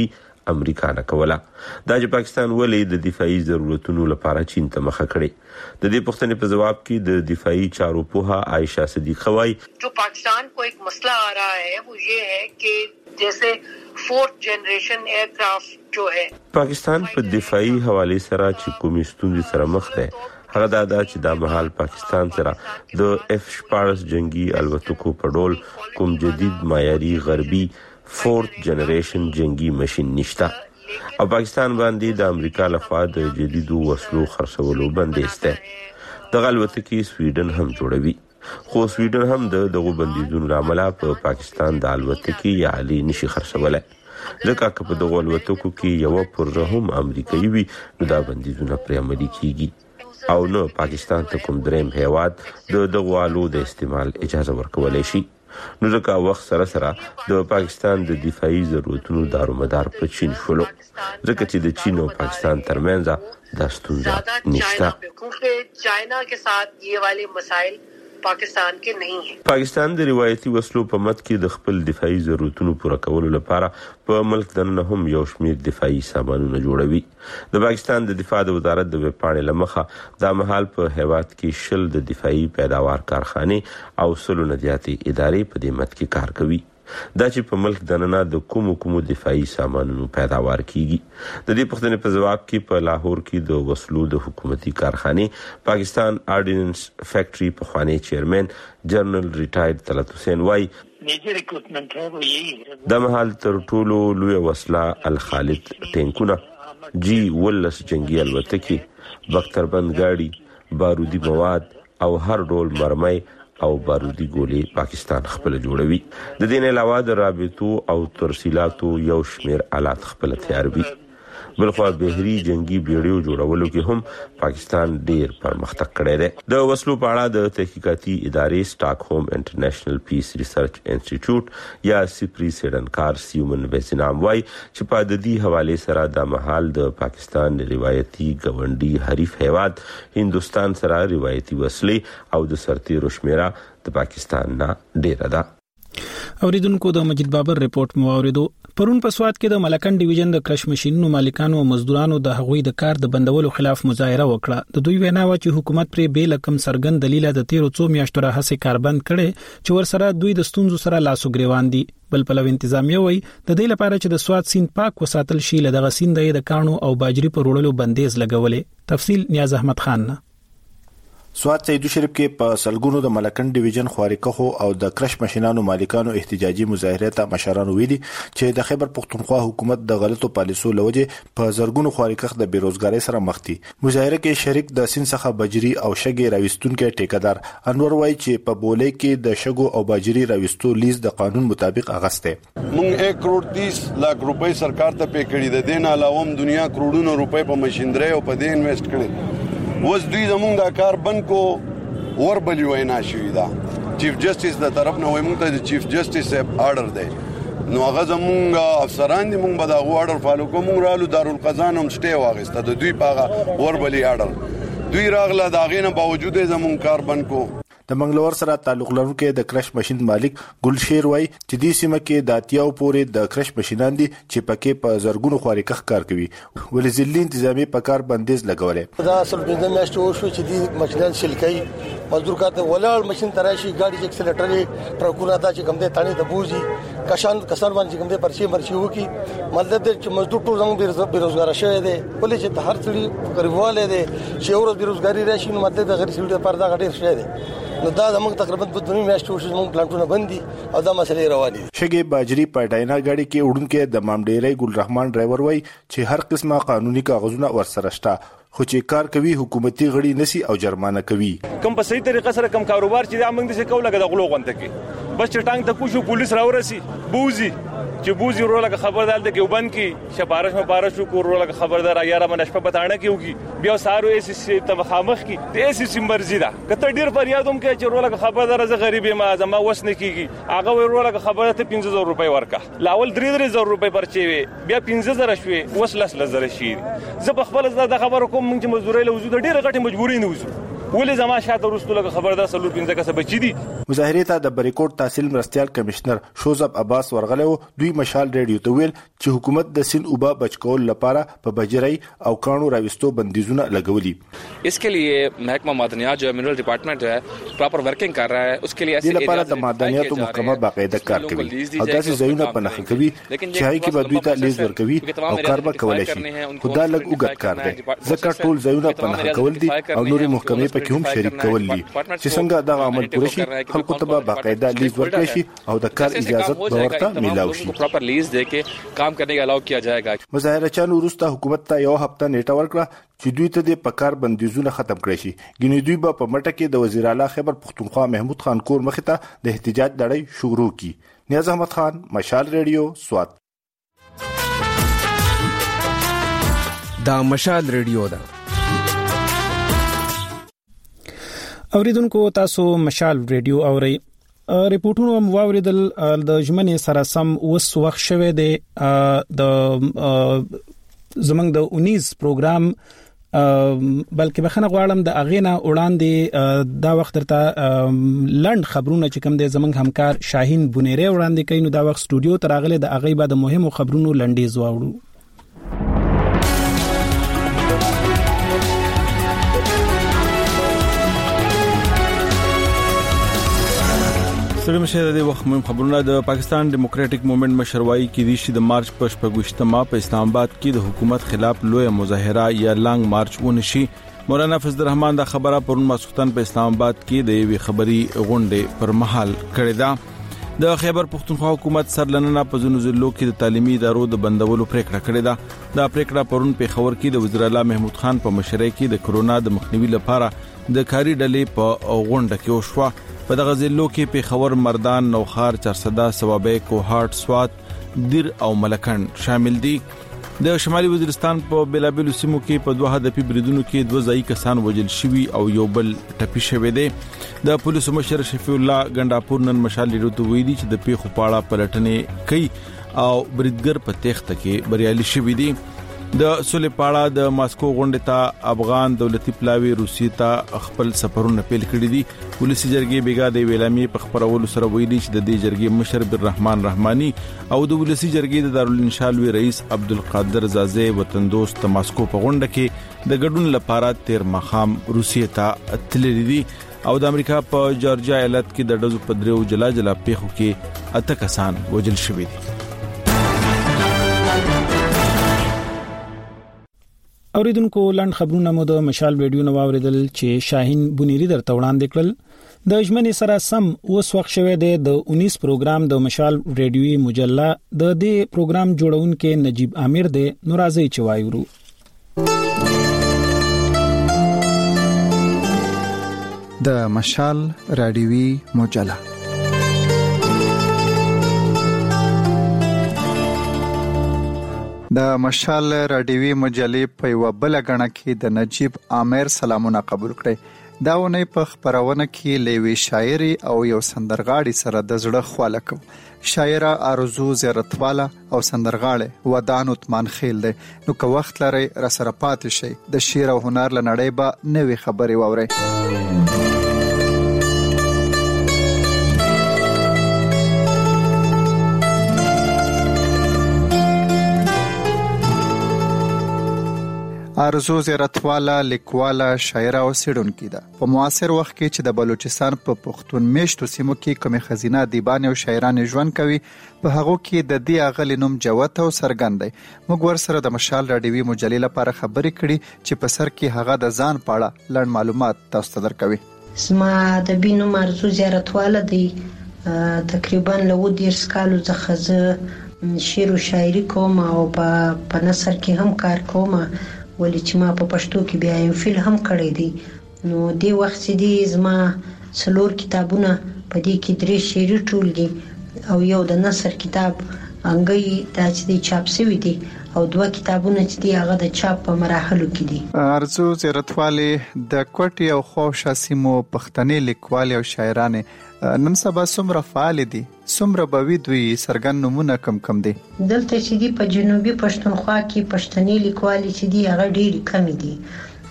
امریکا نه کوله. دا چې پاکستان ولې د دفاعي ضرورتونو لپاره چین ته مخه کړې. د دې پوښتنې په جواب کې د دفاعي چارو پوها عائشہ صدیق وايي जो पाकिस्तान को एक मसला आ रहा है वो ये है कि जैसे 4th जनरेशन एयरक्राफ्ट जो है پاکستان په دفاعي حواله سره چې کومې ستونزې سره مخ ده هغه دا چې د مهال پاکستان سره د F-14 جنگي الوتکو په ډول کوم جدید معیاري غربي 4th جنریشن جنگي ماشين نشته او پاکستان باندې د امریکا لخوا د جديدو وسلو خرڅولو بندیز ده. د الوتکې سویډن هم جوړوي خو سویډن هم دغه بندیزونو عمله په پاکستان د الوتکې یا علي نشي خرڅولای. ځکه چې په دغه الوتکو کې یو پرزه هم امریکایي وي نو دا بندیزونه پرې عملي کیږي او نو پاکستان ته کوم دریم هیواد د دغه آلو د استعمال اجازه ورکولای شي. نو ځکه وخت سره سره د پاکستان د دفاعي ضرورتونو دارومدار په چین شولو ځکه چې د چین او پاکستان ترمنځ د ستونزې نشته. चाइना के साथ ये वाले मसाइल पाकिस्तान के नहीं है. پاکستان د روایتي وسلو په مت کې د خپل دفاعي ضرورتونو پوره کولو لپاره په ملک دننه هم یو شمېر دفاعي سامانونه جوړوي. د پاکستان د دفاع د وزارت د ویب پاڼې لمخه د مهال په هیواد کې شل د دفاعي پیداوار کارخانه او سلو ندیاتي ادارې په دې مت کې کار کوي. دا چې په ملک دننه د کومو دفاعي سامانونو پیداوار کیږي. د دې پوښتنې په جواب کې په لاهور کې د وسلو د حکومتي کارخانه پاکستان آرډیننس فیکټري په خوانی چیرمن جنرال ریټایرډ طلعت حسین وايي د مهال تر ټولو لوی وسله الخالد ټینکونه G-10 جنگي الوتکې بختربند گاډي بارودي مواد او هر ډول مرمۍ او بارودي ګولې پاکستان خپل جوړوي. د دې نه علاوه د رابطو او ترسیلاتو یو شمیر آلات خپل تیاروي. بلخوا بهري جنگي بیړیو جوړولو کې هم پاکستان ډیر پرمختګ کړی دی. د وسلو په اړه د تحقیقاتي ادارې سټاک هوم انټرنیشنل پیس ریسرچ انسټیټیوټ یا سپری سیډنکار سیمون ویسنام وايي چې په دې حواله سره د محل د پاکستان روایتي ګوندي حریف هیواد هندستان سره روایتي وسلې او د سرتیرو شمیره د پاکستان نه ډیر ده. اوریدونکو د مجید بابر ریپورت مو اوریدو. پرون په سواد کې د ملکن ډیویژن د کرش ماشينونو مالکانو او مزدورانو د هغوی د کار د بندولو خلاف مظاهره وکړه. د دوی وینا و چې حکومت پرې بیل کم سرګند دلیل د 13 میاشتو راهسه کاربند کړي چې ور سره دوی د ستونزو سره لاسو ګریوان دي. بل په لو انتظامیه وای د دې لپاره چې د سواد سیند پاک وساتل شي لدغه سیند د کانو او باجری پر وړلو بندیز لګولې. تفصیل نیاز احمد خان نه. سواد سیدو شریف کې په سلګونو د ملکن ډیویژن خوارکخو او د کرش ماشينانو مالکانو احتجاجي مظاهره ته مشرانو ویلي چې د خیبر پختونخوا حکومت د غلطو پالیسو لوجه په زرګونو خوارکخ د بیروزګاری سره مخ دي. مظاهره کې شریک د سین څخه بجری او شګي راوستونکو ټیکدار انور وای چې په بولې کې د شګو او بجری راوستو لیز د قانون مطابق اغسته. مونږ 1 کروڑ 30 लाख रुपए سرکار ته پې کړی د دین علاوه دنیا کروڑونو روپے په ماشينري او په دې انویسټ کړي. وس دوی زمونږ دا کار بند کو وربلی وینا شوی دا چیف جسټیس د طرف نه وای مونږ ته د چیف جسټیس آرډر دی نو هغه زمونږ افسران دي مونږ به دا آرډر فالو کوم رالو دارالقضا هم سټي واغسته د دوی پاغه وربلی آرډر دوی راغله دا غینه باوجود زمونږ کار بند کو. د منګلور سره تعلق لرونکو د کرش ماشين مالک ګلشیر وای چې د سیمه کې د اتیاو پورې د کرش ماشينان دي چې پکې په زرګونو خوارکخ کار کوي ولې ځلې انتظامی په کار بندیز لګولې. دا اصل بنځه میاشتو شو چې د ماشينان شلکای مزدور کارته ولاړ ماشين تراشي گاډي چې اکسلریټر ټرکونه تا چې کوم دې تانی د بوزي کسان باندې کوم دې پرچی مرچی وکي مطلب دې چې مزدور ټول زموږ بیروزګار شوی دی ولې چې هر څړي غریبواله دي چې اورز بیروزګاری راشي نو مطلب د غریب سړي پر دا غټي شوی دی. نو دا زموږ تقریبا په 2 میاشتو شو زموږ پلانټونه بندي او دا مسلې روانې دي. شګي باجری په ډاینا گاډي کې وډونکو د مامډيري ګل رحمان ډرایور وای چې هر قسمه قانوني کاغذونه ورسره شته خو چې کار کوي حکومتي غړي نسی او جرمانه کوي. کوم په صحیح طریقه سره کوم کاروبار چې موږ د څه کوله د غلو غونته کې بس چې ټانګ ته کوشو پولیس راورسي بوزي چې بوزي ورولګه خبردار ده کې وبن کې شپارش مپارش کو ورولګه خبردار یاره منشپ پتاړه کیږي بیا سارو ایس ته مخامخ کی د ایس مرزي ده کته ډیر فریادوم کې چې ورولګه خبردار ز غریبې ما زما وسنه کیږي هغه ورولګه خبره ته 15000 روپۍ ورکا لاول 3000 روپۍ پرچي وي بیا 15000 شوي وسلس لزر شي زه په خپل زړه خبر کوم چې مزدوري له وجود ډیر غټي مجبوري نه وځو ولې زما شاته ورستو لګه خبردار سلور 15 کسه بچی دي مظاهره ته د بریکوټ تحصیل مرستيال کمشنر شوزب عباس ورغلو. دوی مشال ریډیو ته ویل چې حکومت د سین اوبه بچکول لپاره په بجری او کانو راوستو بندیزونه لګولي. इसके लिए महकमा मादनियात जो मिनरल डिपार्टमेंट है प्रॉपर वर्किंग कर रहा है. उसके लिए ऐसे लپاره د معدنیاتو محکمه باقاعده کار کوي او داسې ځایونه پنځه کوي چې هغه کې بدوی ته لیز ورکوي او کار به کولای شي. خدا لګ وګت کار دی ځکه ټول ځایونه پنځه کول دي او نوري محکمې پکې هم شریک کول دي چې څنګه دا عمل پوره شي خلکو ته باقاعده لیز ورکړي شي او د کار اجازه به ورته ملاوي شي. प्रॉपर लीज देके काम करने का अलाउ किया जाएगा. مظاهرچانو وروسته حکومت ته یو هفته نیټه ورکړه چې دوی ته د پکار بندیزونه ختم کړي شي. ګینې دوی به په مټه کې د وزیر اعلی خیبر پختونخوا محمود خان کور مخې ته د احتجاج لړۍ شروع کی. نیاز احمد خان، مشال ریډیو، سوات. دا مشال ریډیو ده. اوریدونکو تاسو مشال ریډیو اورئ. ریپورتونو مواوریدل د ژمنې سره سم وس وخت شوه د زمنګ د 19 پروګرام بلکې بخنه غواړم د اغینا وړاندې دا وخت درته لند خبرونه چې کوم د زمنګ همکار شاهین بونیری وړاندې کینو دا وخت سټوډیو ته راغله د اغي بعد مهمو خبرونو لنډیز واوړو. سره مشه د وخت مهم خبرونه. د پاکستان ډیموکراټک موومېنټ مشروعي کې د شي د مارچ په 28مه په اسلام آباد کې د حکومت خلاف لوی مظاهره یا لانګ مارچ ونشي. مولانا فضل الرحمن د خبره پرون ماسختن په اسلام آباد کې د یوې خبري غونډې پر مهال کړې ده. د خیبر پختونخوا حکومت سرلننه په ځینو ضلعو کې د تعلیمي ادارو د بندولو پریکړه کړې ده. دا پریکړه پرون په خبر کې د وزیر اعلی محمود خان په مشرۍ کې د کرونا د مخنیوي لپاره د کاری ډلې په غونډه کې وشوه. په دغه ضلعو کې پیښور، مردان، نوخار، چرسده، سوابه، کوهاټ، سوات، دیر او ملکن شامل دي. د شمالي وزیرستان په بلابلو سیمو کې په 2 هدفي بریدونو کې 2 ځای کسان وژل شوي او یو بل ټپي شوی دی. د پولیسو مشر شفیع الله ګنداپور نن مشال ریډیو ته ویلي چې د پیښو پاړه پلټنې کوي او بریدګر په تخته کې بریالي شوی دی. د سولې پاړه د ماسکو غونډې ته افغان دولتي پلاوی روسي ته خپل سفرونه پیل کړی دي. ولسی جرګې بیګا د ویلامي په خبرولو سره ویلي چې د دې جرګې مشر بالرحمن رحماني او د ولسی جرګې د دارالانشاء لوی رئیس عبدالقادر زازه وطن دوست ماسکو په غونډه کې د ګډون لپاره تیر مخام روسي ته تللی دي او د امریکا په جورجیا ایالت کې د ډزو په دریو جلا پیښو کې 8 کسان وژل شوي دي. اوریدونکو لاند خبرونه مو د مشال ویډیو نو اوریدل چې شاهین بونیری درته وړاندې کړل. د ژمنې سره سم اوس وخت شوه د 19 پروګرام د مشال ریډیوي مجله د دې پروګرام جوړونکو نجیب عامر دی. نو راځي چې وایو د مشال ریډیوي مجله. د مشال راډیوي مجلې په یو بل غړنه کې د نجیب عامر سلامونه قبول کړي. دا ونه په خبرونه کې لوي شاعري او یو سندرغاړي سره د زړه خواله کو. شاعره ارزو زیرتواله او سندرغاړي ودان عثمان خیل دی. نو که وخت لري را سره پاتې شي د شعر او هنر لنړۍ به نوې خبري ووري. ارزو زیرتواله لیکواله شاعره او سیډونکې ده. په معاصر وخت کې چې د بلوچستان په پښتون میشتو سیمو کې کومې خزینه دیبان او شاعران ژوند کوي په هغه کې د دې اغلی نوم جوت او سرګند دی. موږ ورسره د مشال راډیوي مجلې لپاره خبرې کړي چې په سر کې هغه د ځان پاړه لړ معلومات تاسو ته درکوي. زما د بینو ارزو زیرتواله دی. تقریبا له 10 کالو څخه زه شعر او شاعري کوم او په نثر کې هم کار کوم. ولی چې ما په پښتو کې بیا یو فل هم کړی دی. نو دې وخت دی زما 4 کتابونه په دې کې 3 شعري ټولګي او یو د نثر کتاب انګي دا چې چاپ شوی دی او 2 کتابونه چې دی هغه د چاپ په مراحلو کې دي. ارزو زیرتواله د کوټي او خوشا سیمو پښتني لیکوال او شاعرانه نن سبا څومره فعال دي؟ څومره به دوی سرګن نمونه کم دي؟ دلته چې دی په جنوبي پښتونخوا کې پښتني لیکوالي چې دی هغه ډېری کم دي.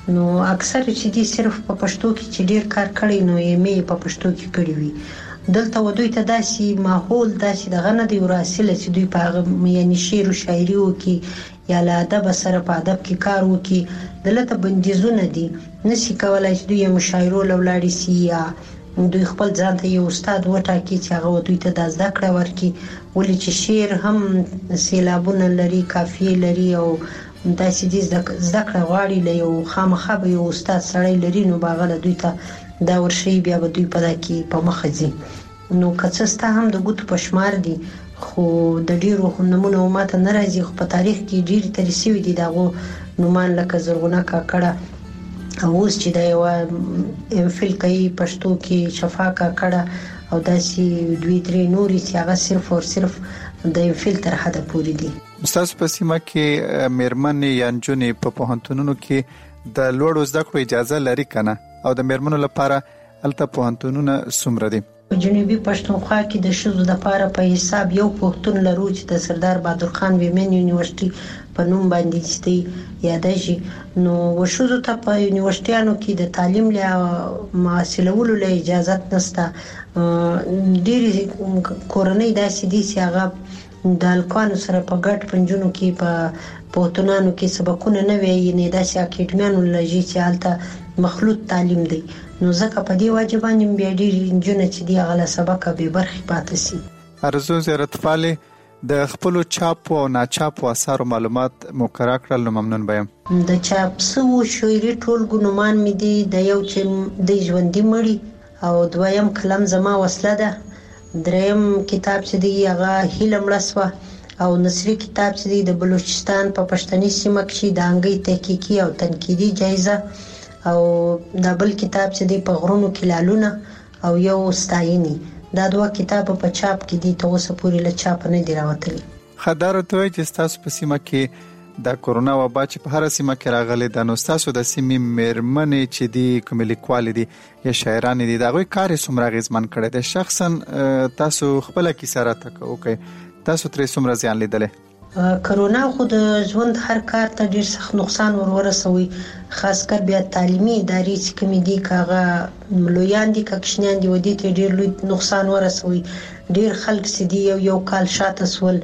نو اکثر چې دي صرف په پښتو کې چې ډیر کار کړی نو یې مې په پښتو کې کړی وي دلته ودوی ته داسې ماحول داسې دغه نه دی وراسله چې دوی په یعنی شعر او شاعري وکي یا له ادب سره په ادب کې کار وکي دلته بندیزونه دي نشي کولای چې دوی مشاعرو لولاړي سي یا دوی خپل ځان ته یو استاد وټاکي چې هغه دوی ته د زده کړې ورکي ولې چې شعر هم سیلابونه لري کافیه لري او داسې دي زده کړه غواړي له یو خامخا به یو استاد سړی لري نو باغله دوی ته دا ورشي بیا به دوی په دکی په مخ ځي نو کڅستا هم د ګوت پشمار دي خو د ډیرو نمونه ماته ناراضي خو په تاریخ کې ډیر ترسي دي دغه نومان لکه زرغونه کاکړه اوس چې دا یو امفل کوي پښتو کې شفاکا کړه او داسې دوی درې نوري چې هغه صرف او صرف د امفل تر حد پورې دي استاد په سیمه کې میرمن یا جنې په پوهنتونونو کې د لوړ زده کړو اجازه لري کنه او د میرمنو لپاره الته پوهنتونونه څومره دي په جنوبي پښتونخوا کې د شذو د لپاره په حساب یو پوهنتون لرو چې د سردار بهادر خان ویمن یونیورسيټي په نوم باندې چې یادېږي نو وشذو ته په یونیورسيټانو کې د تعلیم له معاصلولو له اجازه نشته ډېری کورنۍ داسې دي چې هغه د الکوانو سره په ګډ پنځونو کې په پوهنتونانو کې سبقونه نه وي نه داسې اکیډمیانو لږی چې حالت مخلوط تعلیم دی نو ځکه په دې واجبانه بیا ډېری انجونه چې دی غلا سبق به برخه پاتې سي ارزو زیارتفاله د خپل چاپ او ناچاپ اثر معلومات مقرره کړل نو ممنون بیم د چاپ سو شويري ټول ګنومان مې دی د یو چې د ژوندۍ مړی او دویم کلم زما وسله ده دریم کتاب چې دی هغه هیلم لسوه او نصری کتاب چې دی د بلوچستان په پښتني سیمه کې د انګي تحقیقي او تنقیدي جایزه او د بل کتاب چې دی په غرونو کې لالونه او یو ستاینی دا دوه کتاب په چاپ کې دي ته اوسه پوری له چاپ نه دی راوتلی خدای ته چې تاسو په سیمه کې د کورونا وبا چې په هر سیمه کې راغلي د نو تاسو د سیمې میرمنې چې دی کومې لیکوال دي یا شاعران دي دا غوي کار سمره غزمن کړي د شخصا تاسو خپل کیسه راته کوي تاسو ترې سمره ځان لیدلې کرونا خو د ژوند هر کار ته ډیر سخت نقصان ورسوي خاص کر بیا تعلیمي ادارې چې کوم دي کاغه لویان دي کښنیان دي ودی ته ډیر لوی نقصان ورسوي ډیر خلک سدي یو کال شاته سول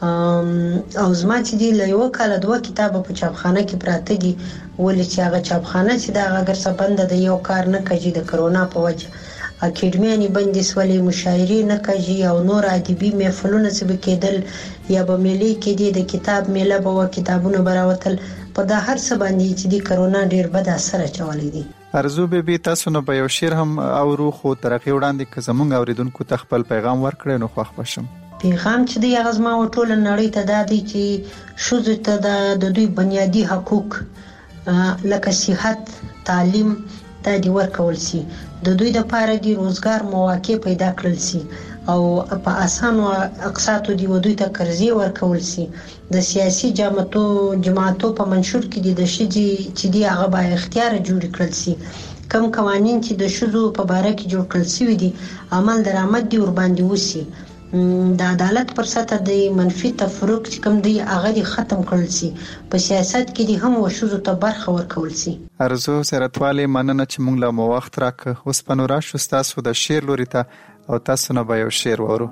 او زما چې دی له یو کال دوه کتابه په چاپخانه کې پراته دي ولې چې هغه چاپخانه چې دا اگر څه بند د یو کار نه کوي د کرونا په وجه اکیډمیانی بندي سولې مشاعري نه کوي او نور ادبي محفلونه څه کېدل یا به ملي کې دي د کتاب میله به کتابونه براوتل په دا هر څه باندې چې دی کرونا ډیر بد اثر چولې دي ارزو به تاسو نو به یو شعر هم او روح او ترقی وړاندې که زمونږ اوریدونکو ته خپل پیغام ورکړي نو خوښ بشم پیغام چې دی هغه زما ټول نړۍ ته دا دی چې شوزو ته د دوی بنیادی حقوق لکه صحت تعلیم ته دی ورکول سي د دوی د پاره دی روزګار مواقع پیدا کړل سي او په اسانو اقساطو دی ودوی ته قرضې ورکول سي د سیاسي جماعتو په منشور کې دی د شجي چې دی هغه با اختیار جوړ کړل سي کم قوانين چې د شذو په باره کې جوړ کړل سي دي عمل درآمد دی ور باندې وسی د عدالت پر سطح د منفي تفرق چې کوم دی هغه ختم کړل سي په سیاست کې دی هم وشذو ته برخه ورکول سي ارزو سرتواله مننه چې موږ له مو وخت راک اوس په نور شو تاسو د شعر لوري ته او تاسو نه به یو شعر وورو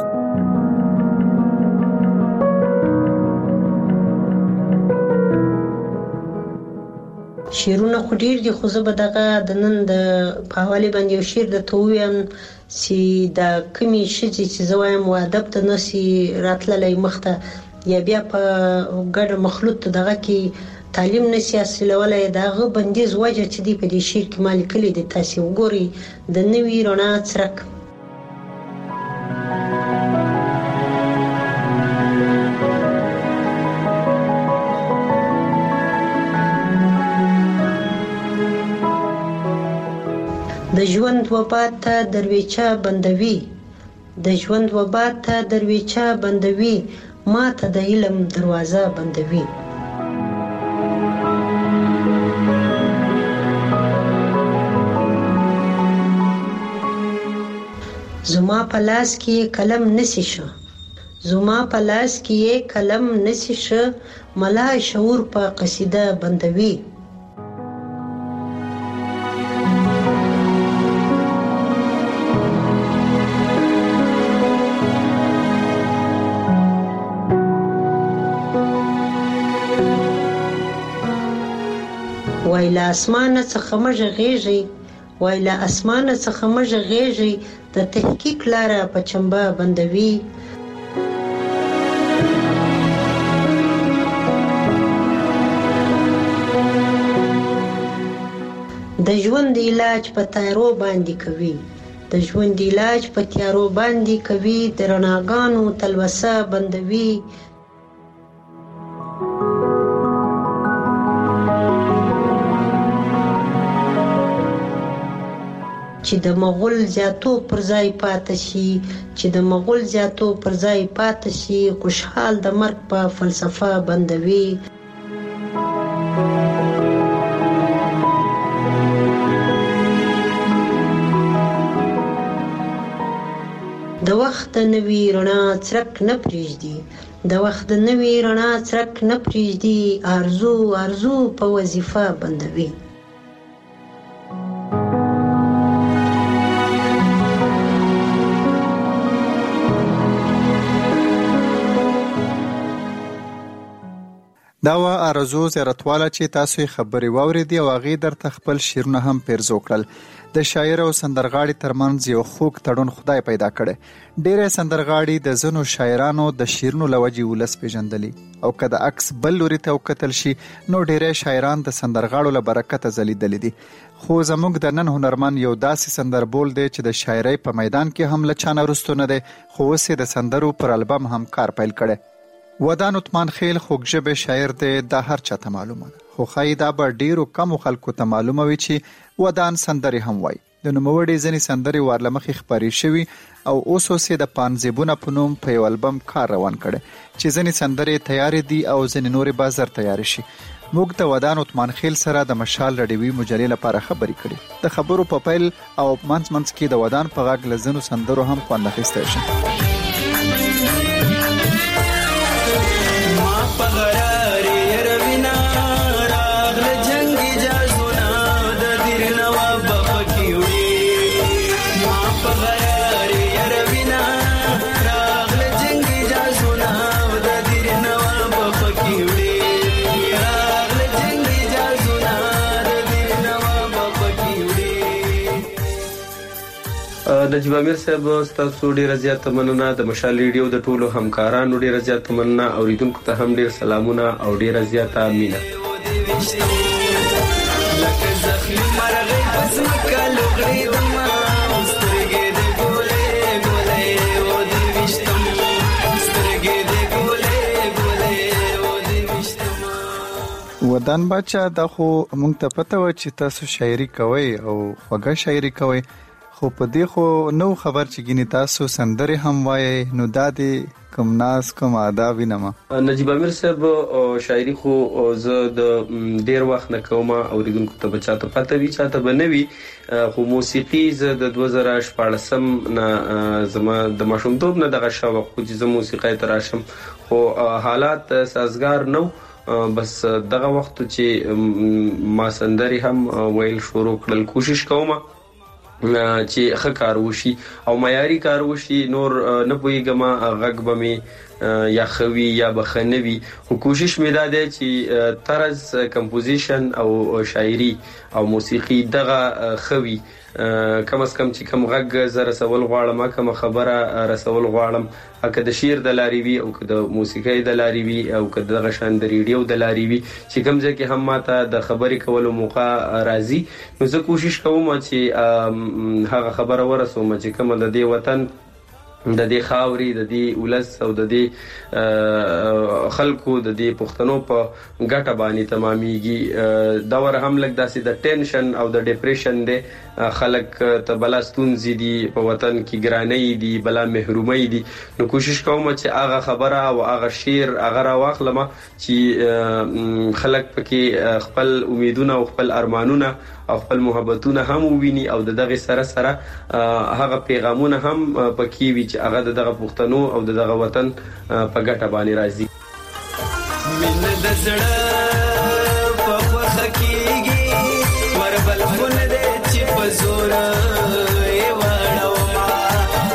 شیرونه خو ډیر دي خو زه به دغه د نن د پاوالي باندې یو شعر د توویم چې د کمی شي چې زوایم و ادب ته نسی راتللې مخته یا بیا په ګډ مخلوط دغه کې تعلیم نسی اصلولای دغه بندیز وجه چې دی په دې شعر کې مال کلی د تاسو وګوري د نوی رڼا څرک د ژوند وبات ته درويچه بندوي د ژوند وبات ته درويچه بندوي ما ته د علم دروازه بندوي زما په لاس کې قلم نسی شو زما په لاس کې قلم نسی شو ملا شعور په قصیده بندوي وای له اسمانه څخه مژه غیږي وای له اسمانه څخه مژه غیږي د تحقیق لاره په چمبه بندوي د ژوند علاج په تیارو باندې کوي د ژوند علاج په تیارو باندې کوي د رڼاګانو تلوسه بندوي چې د مغول زیاتو پر ځای پاتې شي خوشحال د مرګ په فلسفه بندوي د وخت نوی رڼا څرک نه پریږدي ارزو په وظیفه بندوي دا و ارزو زیارتواله چې تاسو خبري واوریدي او هغه درته خپل شیرونه هم پیرزو کړل د شاعر او سندرغاړي ترمنځ یو خوږ تړون خدای پیدا کړي ډېر سندرغاړي د زنو شاعرانو د شیرونو لوجي ولس پیژندلي او کله عکس بل لوري ته وکتل شي نو ډېر شاعران د سندرغاړو له برکت زلیدل دي خو زموږ د نن هنرمن یو داسې سندربول دی چې د شاعرۍ په میدان کې هم لچانه رستو نه دی خو اوس د سندرو پر البم هم کار پیل کړي ودان عثمان خیل خوږژبه شاعر دی دا هر چاته معلومه ده خو خایدا به ډیرو کم خلکو ته معلومه وي چې ودان سندري هم وای د نوموړي ځنی سندري ورلمخې خبري شوی او اوس د پانزيبونه په نوم په یو البم کار روان کړي چې ځنی سندري تیار دي او ځنی نوري بازار تیار شي موږ د ودان عثمان خیل سره د مشال رډیوي مجلې لپاره خبري کړي د خبرو په پیل او منځ کې د ودان په غاګ لزنو سندرو هم خوند اخیسته شي نجیب امیر صاحب تاسو ډیر زیات مننه د مشال ریډیو د ټولو همکارانو ډیر زیات مننه اوریدونکو ته هم ډیر سلامونه او ډیر زیات مینه ودان بچا د خو مونږ ته پته و چې تاسو شاعري کوي او خوږه شاعري کوي خو په دې خو نو خبر چې ګینه تاسو سندره هم وای نو دادې کوم ناس کوم آداب وینم نجیب امیر صاحب شاعري خو زه د ډیر وخت نه کوم او ریګونکو ته بچاته پته وی چاته بنوي خو موسیقي زه د 2014 نه زما د ماشومتوب نه دغه شوق خو چې زه موسیقي تراشم خو حالات سازگار نو بس دغه وخت چې ما سندري هم ویل شروع کړل کوشش کوم چې ښه کار وشي او معیاري کار وشي نور نه پويګم غږ به می یا خوي یا بخنوي خو کوشش مې دا دی چې طرز کمپوزیشن او شاعري او موسیقي دغه خوي کم از کم چې کم غږ زره سوال غواړم کوم خبره رسول غواړم اګه د شعر د لاري وي او د موسیقۍ د لاري وي او د غشان د ریډیو د لاري وي چې کوم ځکه هم ماته د خبرې کولو موقع راځي نو زه کوشش کوم چې هغه خبره ورسوم چې کوم د دې وطن د دې خاوري د دې ولس او د دې خلکو د دې پښتنو په ګټه باندې تماميږي دا ور هم لګ داسې د ټینشن او د ډیپریشن دی خلک ته بلاستون زیدي په وطن کې ګرانۍ دي بلا محرومۍ دي نو کوشش کوم چې هغه خبره او هغه شعر هغه راوخلم چې خلک پکې خپل امیدونه او خپل ارمانونه او خپل محبتونه هم وویني او دغه سره هغه پیغامونه هم پکې وي چې هغه دغه پښتنو او دغه وطن په ګټه باندې راځي من د زړه په خوخه کېږي وربل خون دې چې په زور یې وړو ما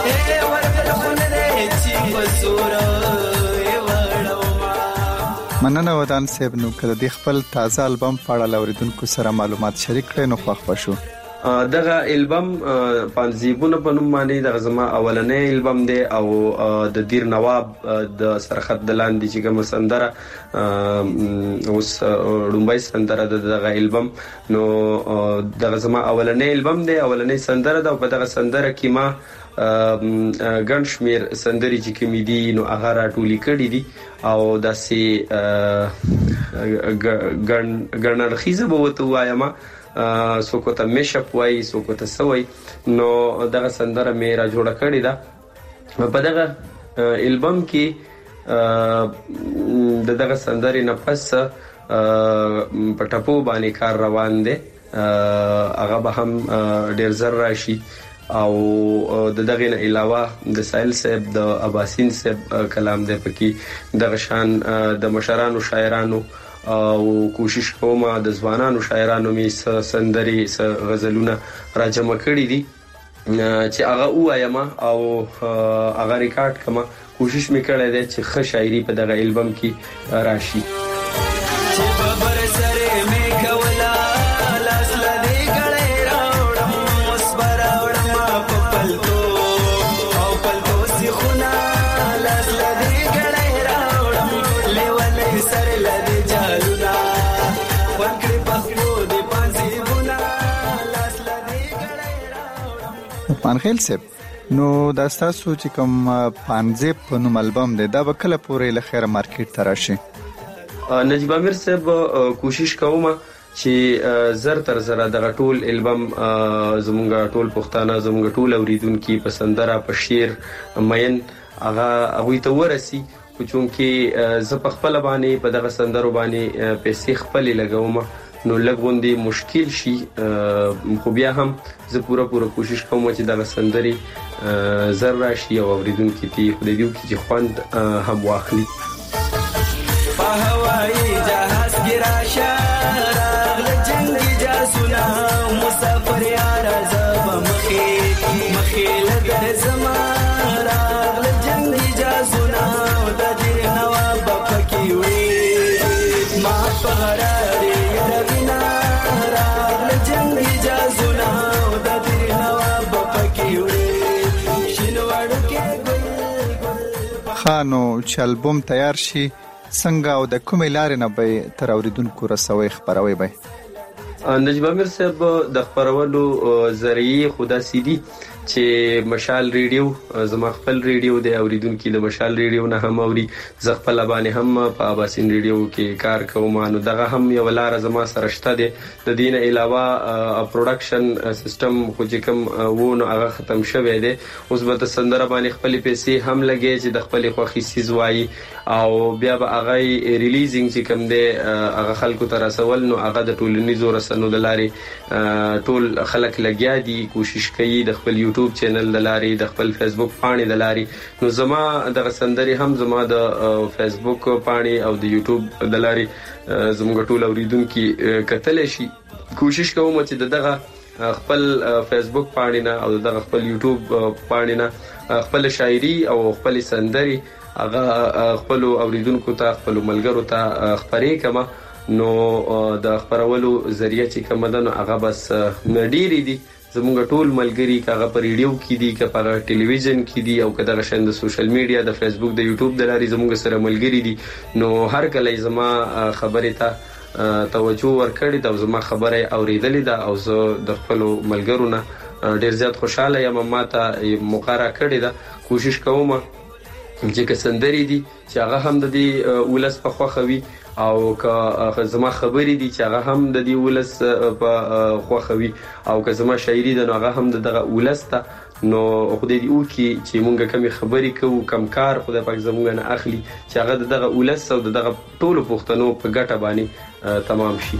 وربل خون دې چې په زور یې وړو ما مننه ودان صاحب. نو کله د خپل تازه البم په اړه اوریدونکو سره معلومات شریک کړئ نو خوښ شو. دغه البم پانزیبونه په نوم باندې دغه زما اولنې البم دی او د دیر نواب د سرخط د لاندې چې کوم سندره اوس لومبای سندره دغه البم نو دغه زما اولنې البم دی، اولنې سندره ده. په دغه سندره کې ما ګڼ شمیر سندري چې کوم دي نو هغه راټولي کړي دي او داسې ګڼړخیزه به وته وایم، څوک ته میشپ وای، څوک ته سوي. نو دغه سندره مې را جوړه کړې ده. په دغه البم کې دغه سندرې نه پس په ټپو باندې کار روان دی، هغه به هم ډیر زر راشي او دغه نه علاوه د سایل صاحب د اباسین صاحب کلام دی پکې، دغه شان د مشرانو شاعرانو او کوشش کوم د ځوانانو شاعرانو می سندري غزلونه راجمع کړي دي چې هغه وایم او هغه ریکارډ کما کوشش میکړی دی چې ښه شاعري په دغه البم کې راشي. پانخیل صاحب، نو دا تاسو چې کوم پانزیب په نوم البم دی دا به کله پورې له خیره مارکیټ ته راشي؟ نجیب امیر صاحب کوشش کوم چې زر تر زره دغه ټول البم زمونږ ټول پښتانه زمونږ ټول اوریدونکو په سندره په شعر مین هغه ته ورسي، چونکه زه په خپل باندې په دغه سندرو باندې پیسې خپل لګوم نو لګوندې مشکل شي، خو بیا هم زه پوره کوشش کوم چې دغه سندري زر راشي او اوریدونکو ته خدای دې وکړي چې خوند هم واخلي. په هوایي جهاز کې راشه راغله جنگي جاسوسه مسافر یار زب مخې لګر زما راغله جنگي جاسوسه د دې نواب پکې وي ما په غراري ربنا راغله جنگي جاسوسه د دې نواب پکې وي شینوړو کې ګل خانو چې البوم تیار شي څنګه او د کومې لارې نه به تر اوریدونکو رسوي خبروي به؟ نجیب امیر صاحب د خبرولو ذریعہ خدا سیدی چې مشال ریډیو زما خپل ریډیو د اوریدونکو د مشال ریډیو نه هم اوري، زه خپل باندې هم په اباسین ریډیو کې کار کوم، نو دغه هم یو لار زما سره شته دی. د دین علاوه پروډکشن سیستم خو چې کوم وونه هغه ختم شوی دی، اوس به د سندره باندې خپل پیسې هم لګي چې د خپل خوخي سیز وایي او بیا به هغه ریلیزینګ چې کوم دی هغه خلکو ته رسول، نو هغه د ټولنیزو رسنیو د لارې ټول خلک لګیا دي، کوشش کوي د خپل یوټیوب چینل د لارې د خپل فیسبوک پاڼې د لارې. نو زما د سندري هم زما د فیسبوک پاڼې او د یوټیوب د لارې زموږ ټول اوریدونکو کتل شي. کوشش کوم چې دغه خپل فیسبوک پاڼې نه او دغه خپل یوټیوب پاڼې نه خپل شاعري او خپل سندري هغه خپل اوریدونکو ته خپل ملګرو ته خبرې کما، نو د خبرولو ذریعہ چې کوم ده نو هغه بس ډیری دي زموږ ټول ملګری کاغه په ریډیو کې دي که په ټلویزیون کې دي او که دغه شند سوشل میډیا د فیسبوک د یوټیوب د لارې زموږ سره ملګری دي، نو هر کله زما خبرې ته توجه ورکړی دا زما خبره اوریدلې ده او زه د خپل ملګرو نه ډیر زیات خوشاله یم، ماته مقرره کړی ده. کوشش کوم چې کسندري دي چې هغه هم د دې ولس په خوخوي او که زما خبرې دي چې هغه هم د دې ولس په خوخوي او که زما شاعري ده نو هغه هم دغه ولس ته، نو خدای دې وکړي چې مونږ کمی خبرې کوو کم کار خدای پاک زمونږ نه اخلي چې هغه دغه ولس او دغه ټولو پښتنو په ګټه باندې تمام شي.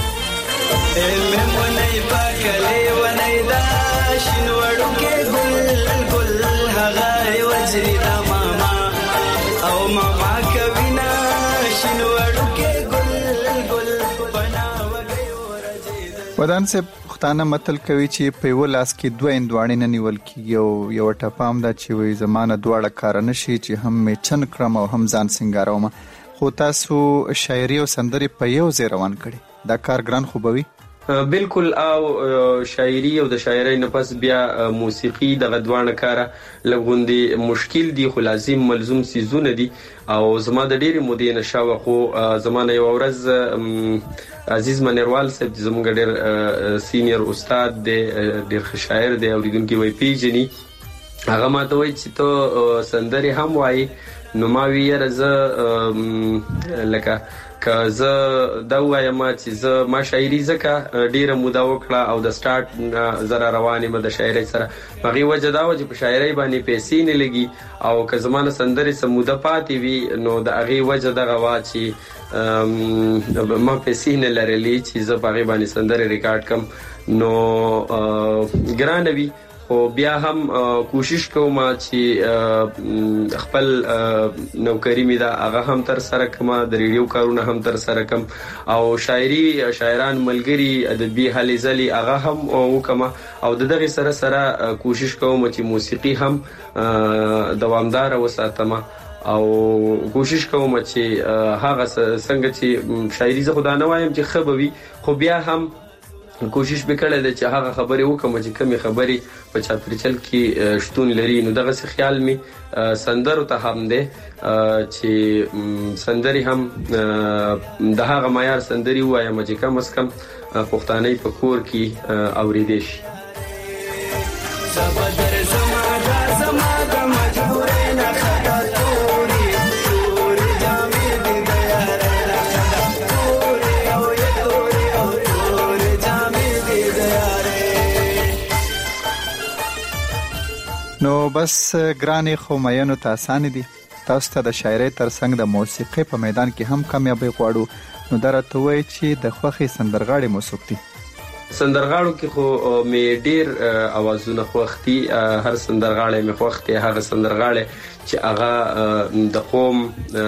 ودان سے پښتانه متل کوي چې په یو لاس کې دوه اندوانې نه نیول کیږي او یو ټپام دا چې وي زمانه دواړه کار نه شي چې هم می چن کړم او هم ځان سنگاروم، خو تاسو شاعري او سندري په یو ځای روان کړي دا کار ګران خوبوي بالکل او شاعري او د شاعرۍ نه پس بیا موسیقي د غدوانه کاره لګوندي مشکل دي خو لازم ملزوم سيزونه دي او زما د ډېری مودې نشاوه خو زمانه یو ورځ عزیز منیروال صاحب زموږ ډېر سینیئر استاد دی ډېر شاعر دی او لیدونکي وای پیژني هغه ماته وای چې ته سندري هم وای نو ما ویره زه لکه که زه دا وایم چې زه ما شاعري زکه ډیره موده وکړه او د سٹارټ زره روانې مده شاعري سره هغه وجه دا و چې په شاعري باندې پیسې نه لګي او که زمانه سندري سموده پاتې وي نو د هغه وجه دغه وا چې ما پیسې نه لرلې چې زه په هغه باندې سندري ریکارډ کم نو ګرانوي او بیا هم کوشش کوم چې خپل نوکری می دا هغه هم تر سره کوم د ریډیو کارونه هم تر سره کوم او شاعران ملګری ادبي هلي ځلي هغه هم وکم او دغه سره سره کوشش کوم چې موسیقي هم دوامدار وساتم او کوشش کوم چې هغه څنګه چې شاعري زه خدای نه وایم چې خبوي خو بیا هم کوشش وکړل چې هغه خبرې وکم چې کمی خبرې په چاپریچل کې شتون لري نو دغه څه خیال می سندرو ته هم ده چې سندري هم د هغه معیار سندري وایم چې کم از کم پښتانه په کور کې اوریدل شي زبردر زما د مجبورې نه نو بس ګرانې خو مینو ته آسان دي تاسو ته د شاعرۍ ترڅنګ د موسیقۍ په میدان کې هم کامیابی غواړو نو درته وایي چې د خوښي سندرغاړي موسیقي دي سندرغاړو کې خو مې ډېر اوازونه خوښتي هر سندرغاړی مې خوښتي هغه سندرغاړی چې هغه د قوم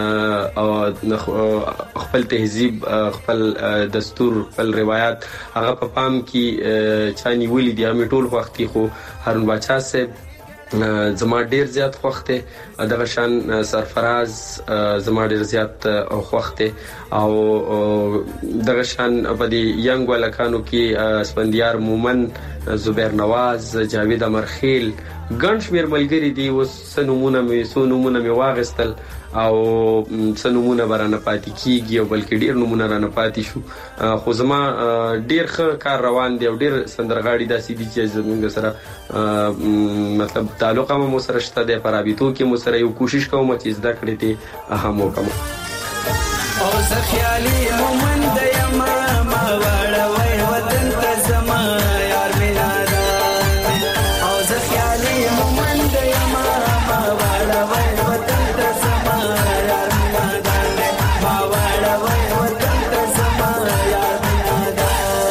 او خپل تهذیب خپل دستور خپل روایت هغه په پام کې چاني ولې دي مې ټول خوښتي خو هارون باچا صاحب زما ډیر زیات خوښته دغه شان سرفراز زما ډیر زیات خوښته او دغه شان په دې ینګ ولکانو کې اسفندیار مومن زبیر نواز جاوید امرخیل ګڼ شمیر ملګری دي اوس سنمونه مې واغستل او سنمونه برانه پاتې کیږي او بلکې ډیر نمونه رانه پاتې شو خو زما ډیر ښه کار روان دی او ډیر سندرغاړي داسې دي چې زموږ سره مطلب تعلق هم مو سره شته دی پرابطو کې مو سره یو کوشش کوم چې زده کړې ته هم وکم او زه خیالي مومن د یما ما وړوي وطن ته زما یار مینا او زه خیالي مومن د یما ما وړوي وطن ته زما یار مینا ما وړوي وطن ته زما یار مینا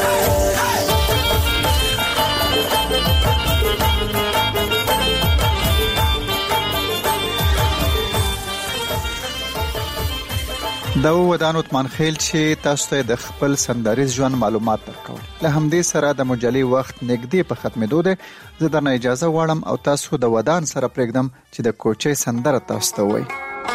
دا ودان عثمان خیل چې تاسو ته د خپل سندریز ژوند معلومات درکول له همدې سره د مجلې وخت نږدې په ختمېدو ده زه درنه اجازه غواړم او تاسو د ودان سره پرېږدم چې د کوچې سندره تاسو ته وایي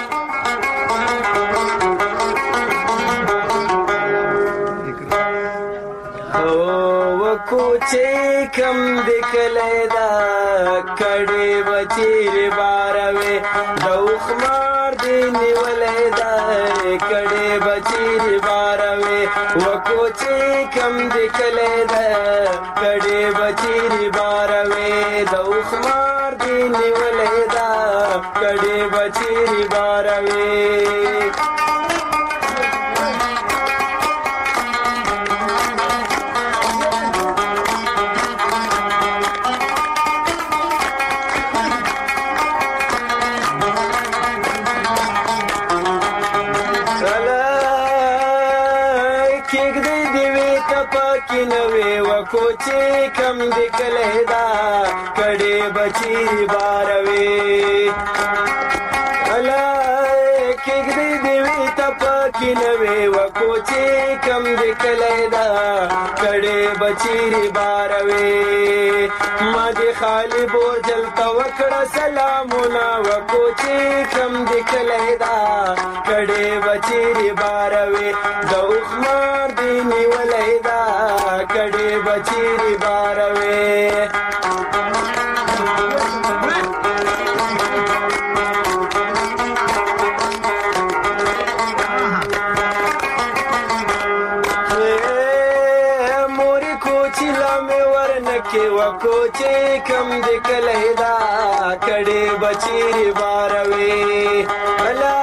کوچې کم دکلې دا کړي بچیر باروي دوخ مار دی نیولې دا کړي بچیر باروي وکوچې کم دکلې دا کړي بچیر باروي دوخ مار دی نیولې دا کړي بچیر باروي کوچې کم دکلې دا کړي بچی باروي الا کې دې وی تپ کینوي وکوچې کم دې کلیدا کړي بچيري باروي ما دې خالي بوجل تا وکړه سلامونه وکوچې کم دې کلیدا کړي بچيري باروي د اوخمار دې نیولېدا کړي بچيري باروي کې وکوچې کم دې کلیدا کړي بچيري باروي الا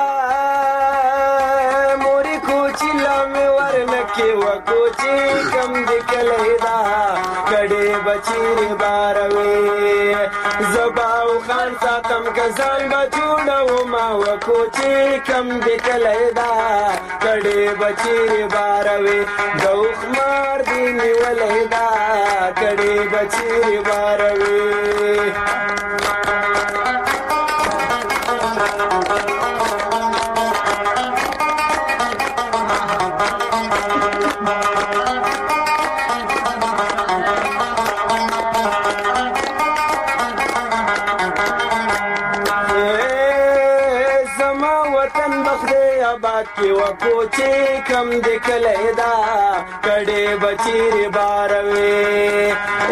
موري کوچي لمه ورنکې وکوچې کم دې کلیدا کړي بچيري باروي زباو خان ساتم غزل بجوړو ما وکوچې کم دې کلیدا کړي بچيري باروي دوخ مار دې نیولېدا کړي بچيري باروي زما وطن بخدي آباد کی وکوچې کم دې کلیدا کړي بچيري باروي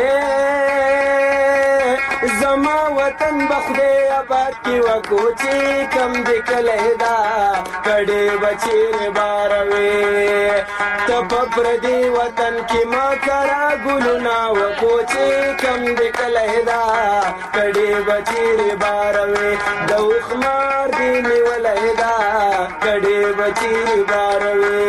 زما وطن بخدي آباد کی وکوچې کم دې کلیدا کړي بچيري باروي تپ پردي وطن کی ما کرا ګلونا وکوچې کم دې کلیدا کړي بچيري باروي دوخ مار دې نیولېدا کړي بچيري باروي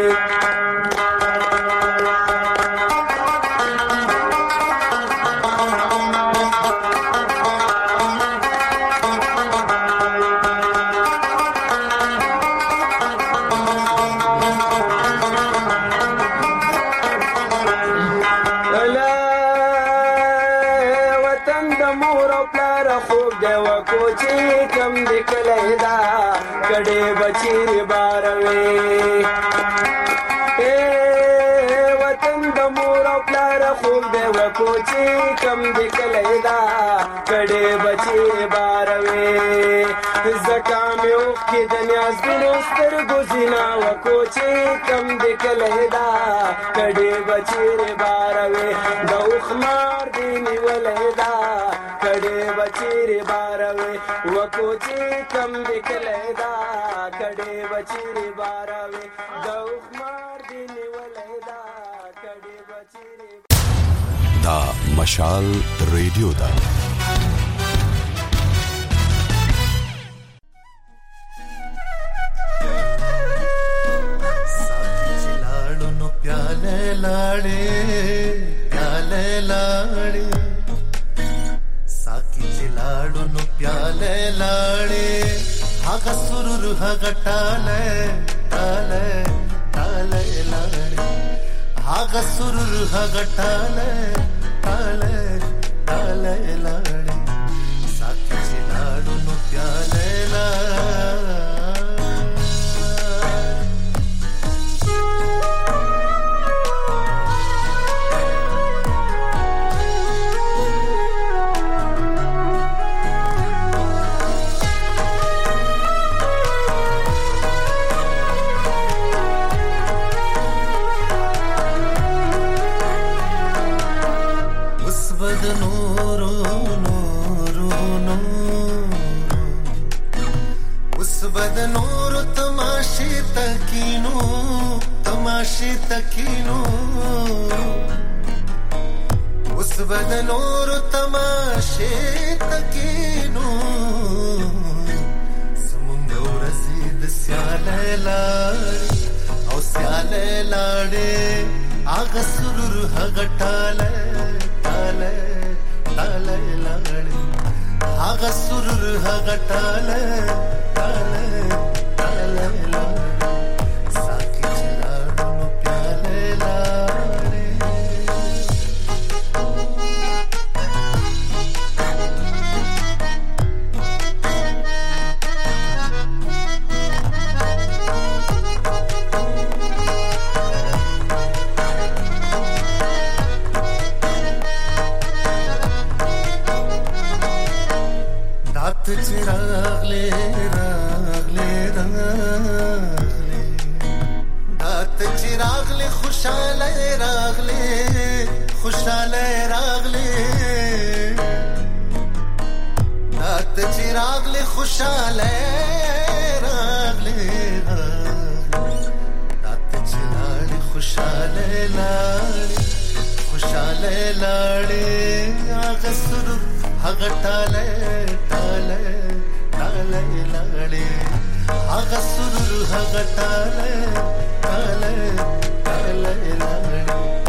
کړي بچيري باروي وطن د مور او پلار خوب دی وکوچې کم دې کلیدا کړي بچيري باروي زکه مې اوښکې د نیاز بینو سترګو زینا وکوچې کم دې کلیدا کړي بچيري باروي د اوخمار دې نیولېدا کړي بچيري باروي وکوچې کم دې کلیدا کړي بچيري باروي د اوخمار دې نیولېدا کړي بچيري دا مشال ریډیو دا लाड़े साकी चिलाड़ो नु प्याले लाड़े हागा सुरुरु हागा टाले टाले टाले लाड़े हागा सुरुरु हागा टाले टाले टाले लाड़े साकी चिलाड़ो नु प्याले लाड़े तकीनो उस बदनोर तमाशे तकीनो समुंगो रसीद स्याले लाड़े औ स्याले लाड़े आगा सुरुर हगटाले टाले टाले लाड़े आगा सुरुर हगटाले टाले टाले लाड़े راغله راغله راغله دات چې راغله خوشاله راغله خوشاله راغله دات چې راغله خوشاله راغله دات چې راغله خوشاله لاړې خوشاله لاړې هغه سرور هغه ټاله ټاله ټاله لاړې هغه سرور هغه ټاله ټاله ټاله لاړې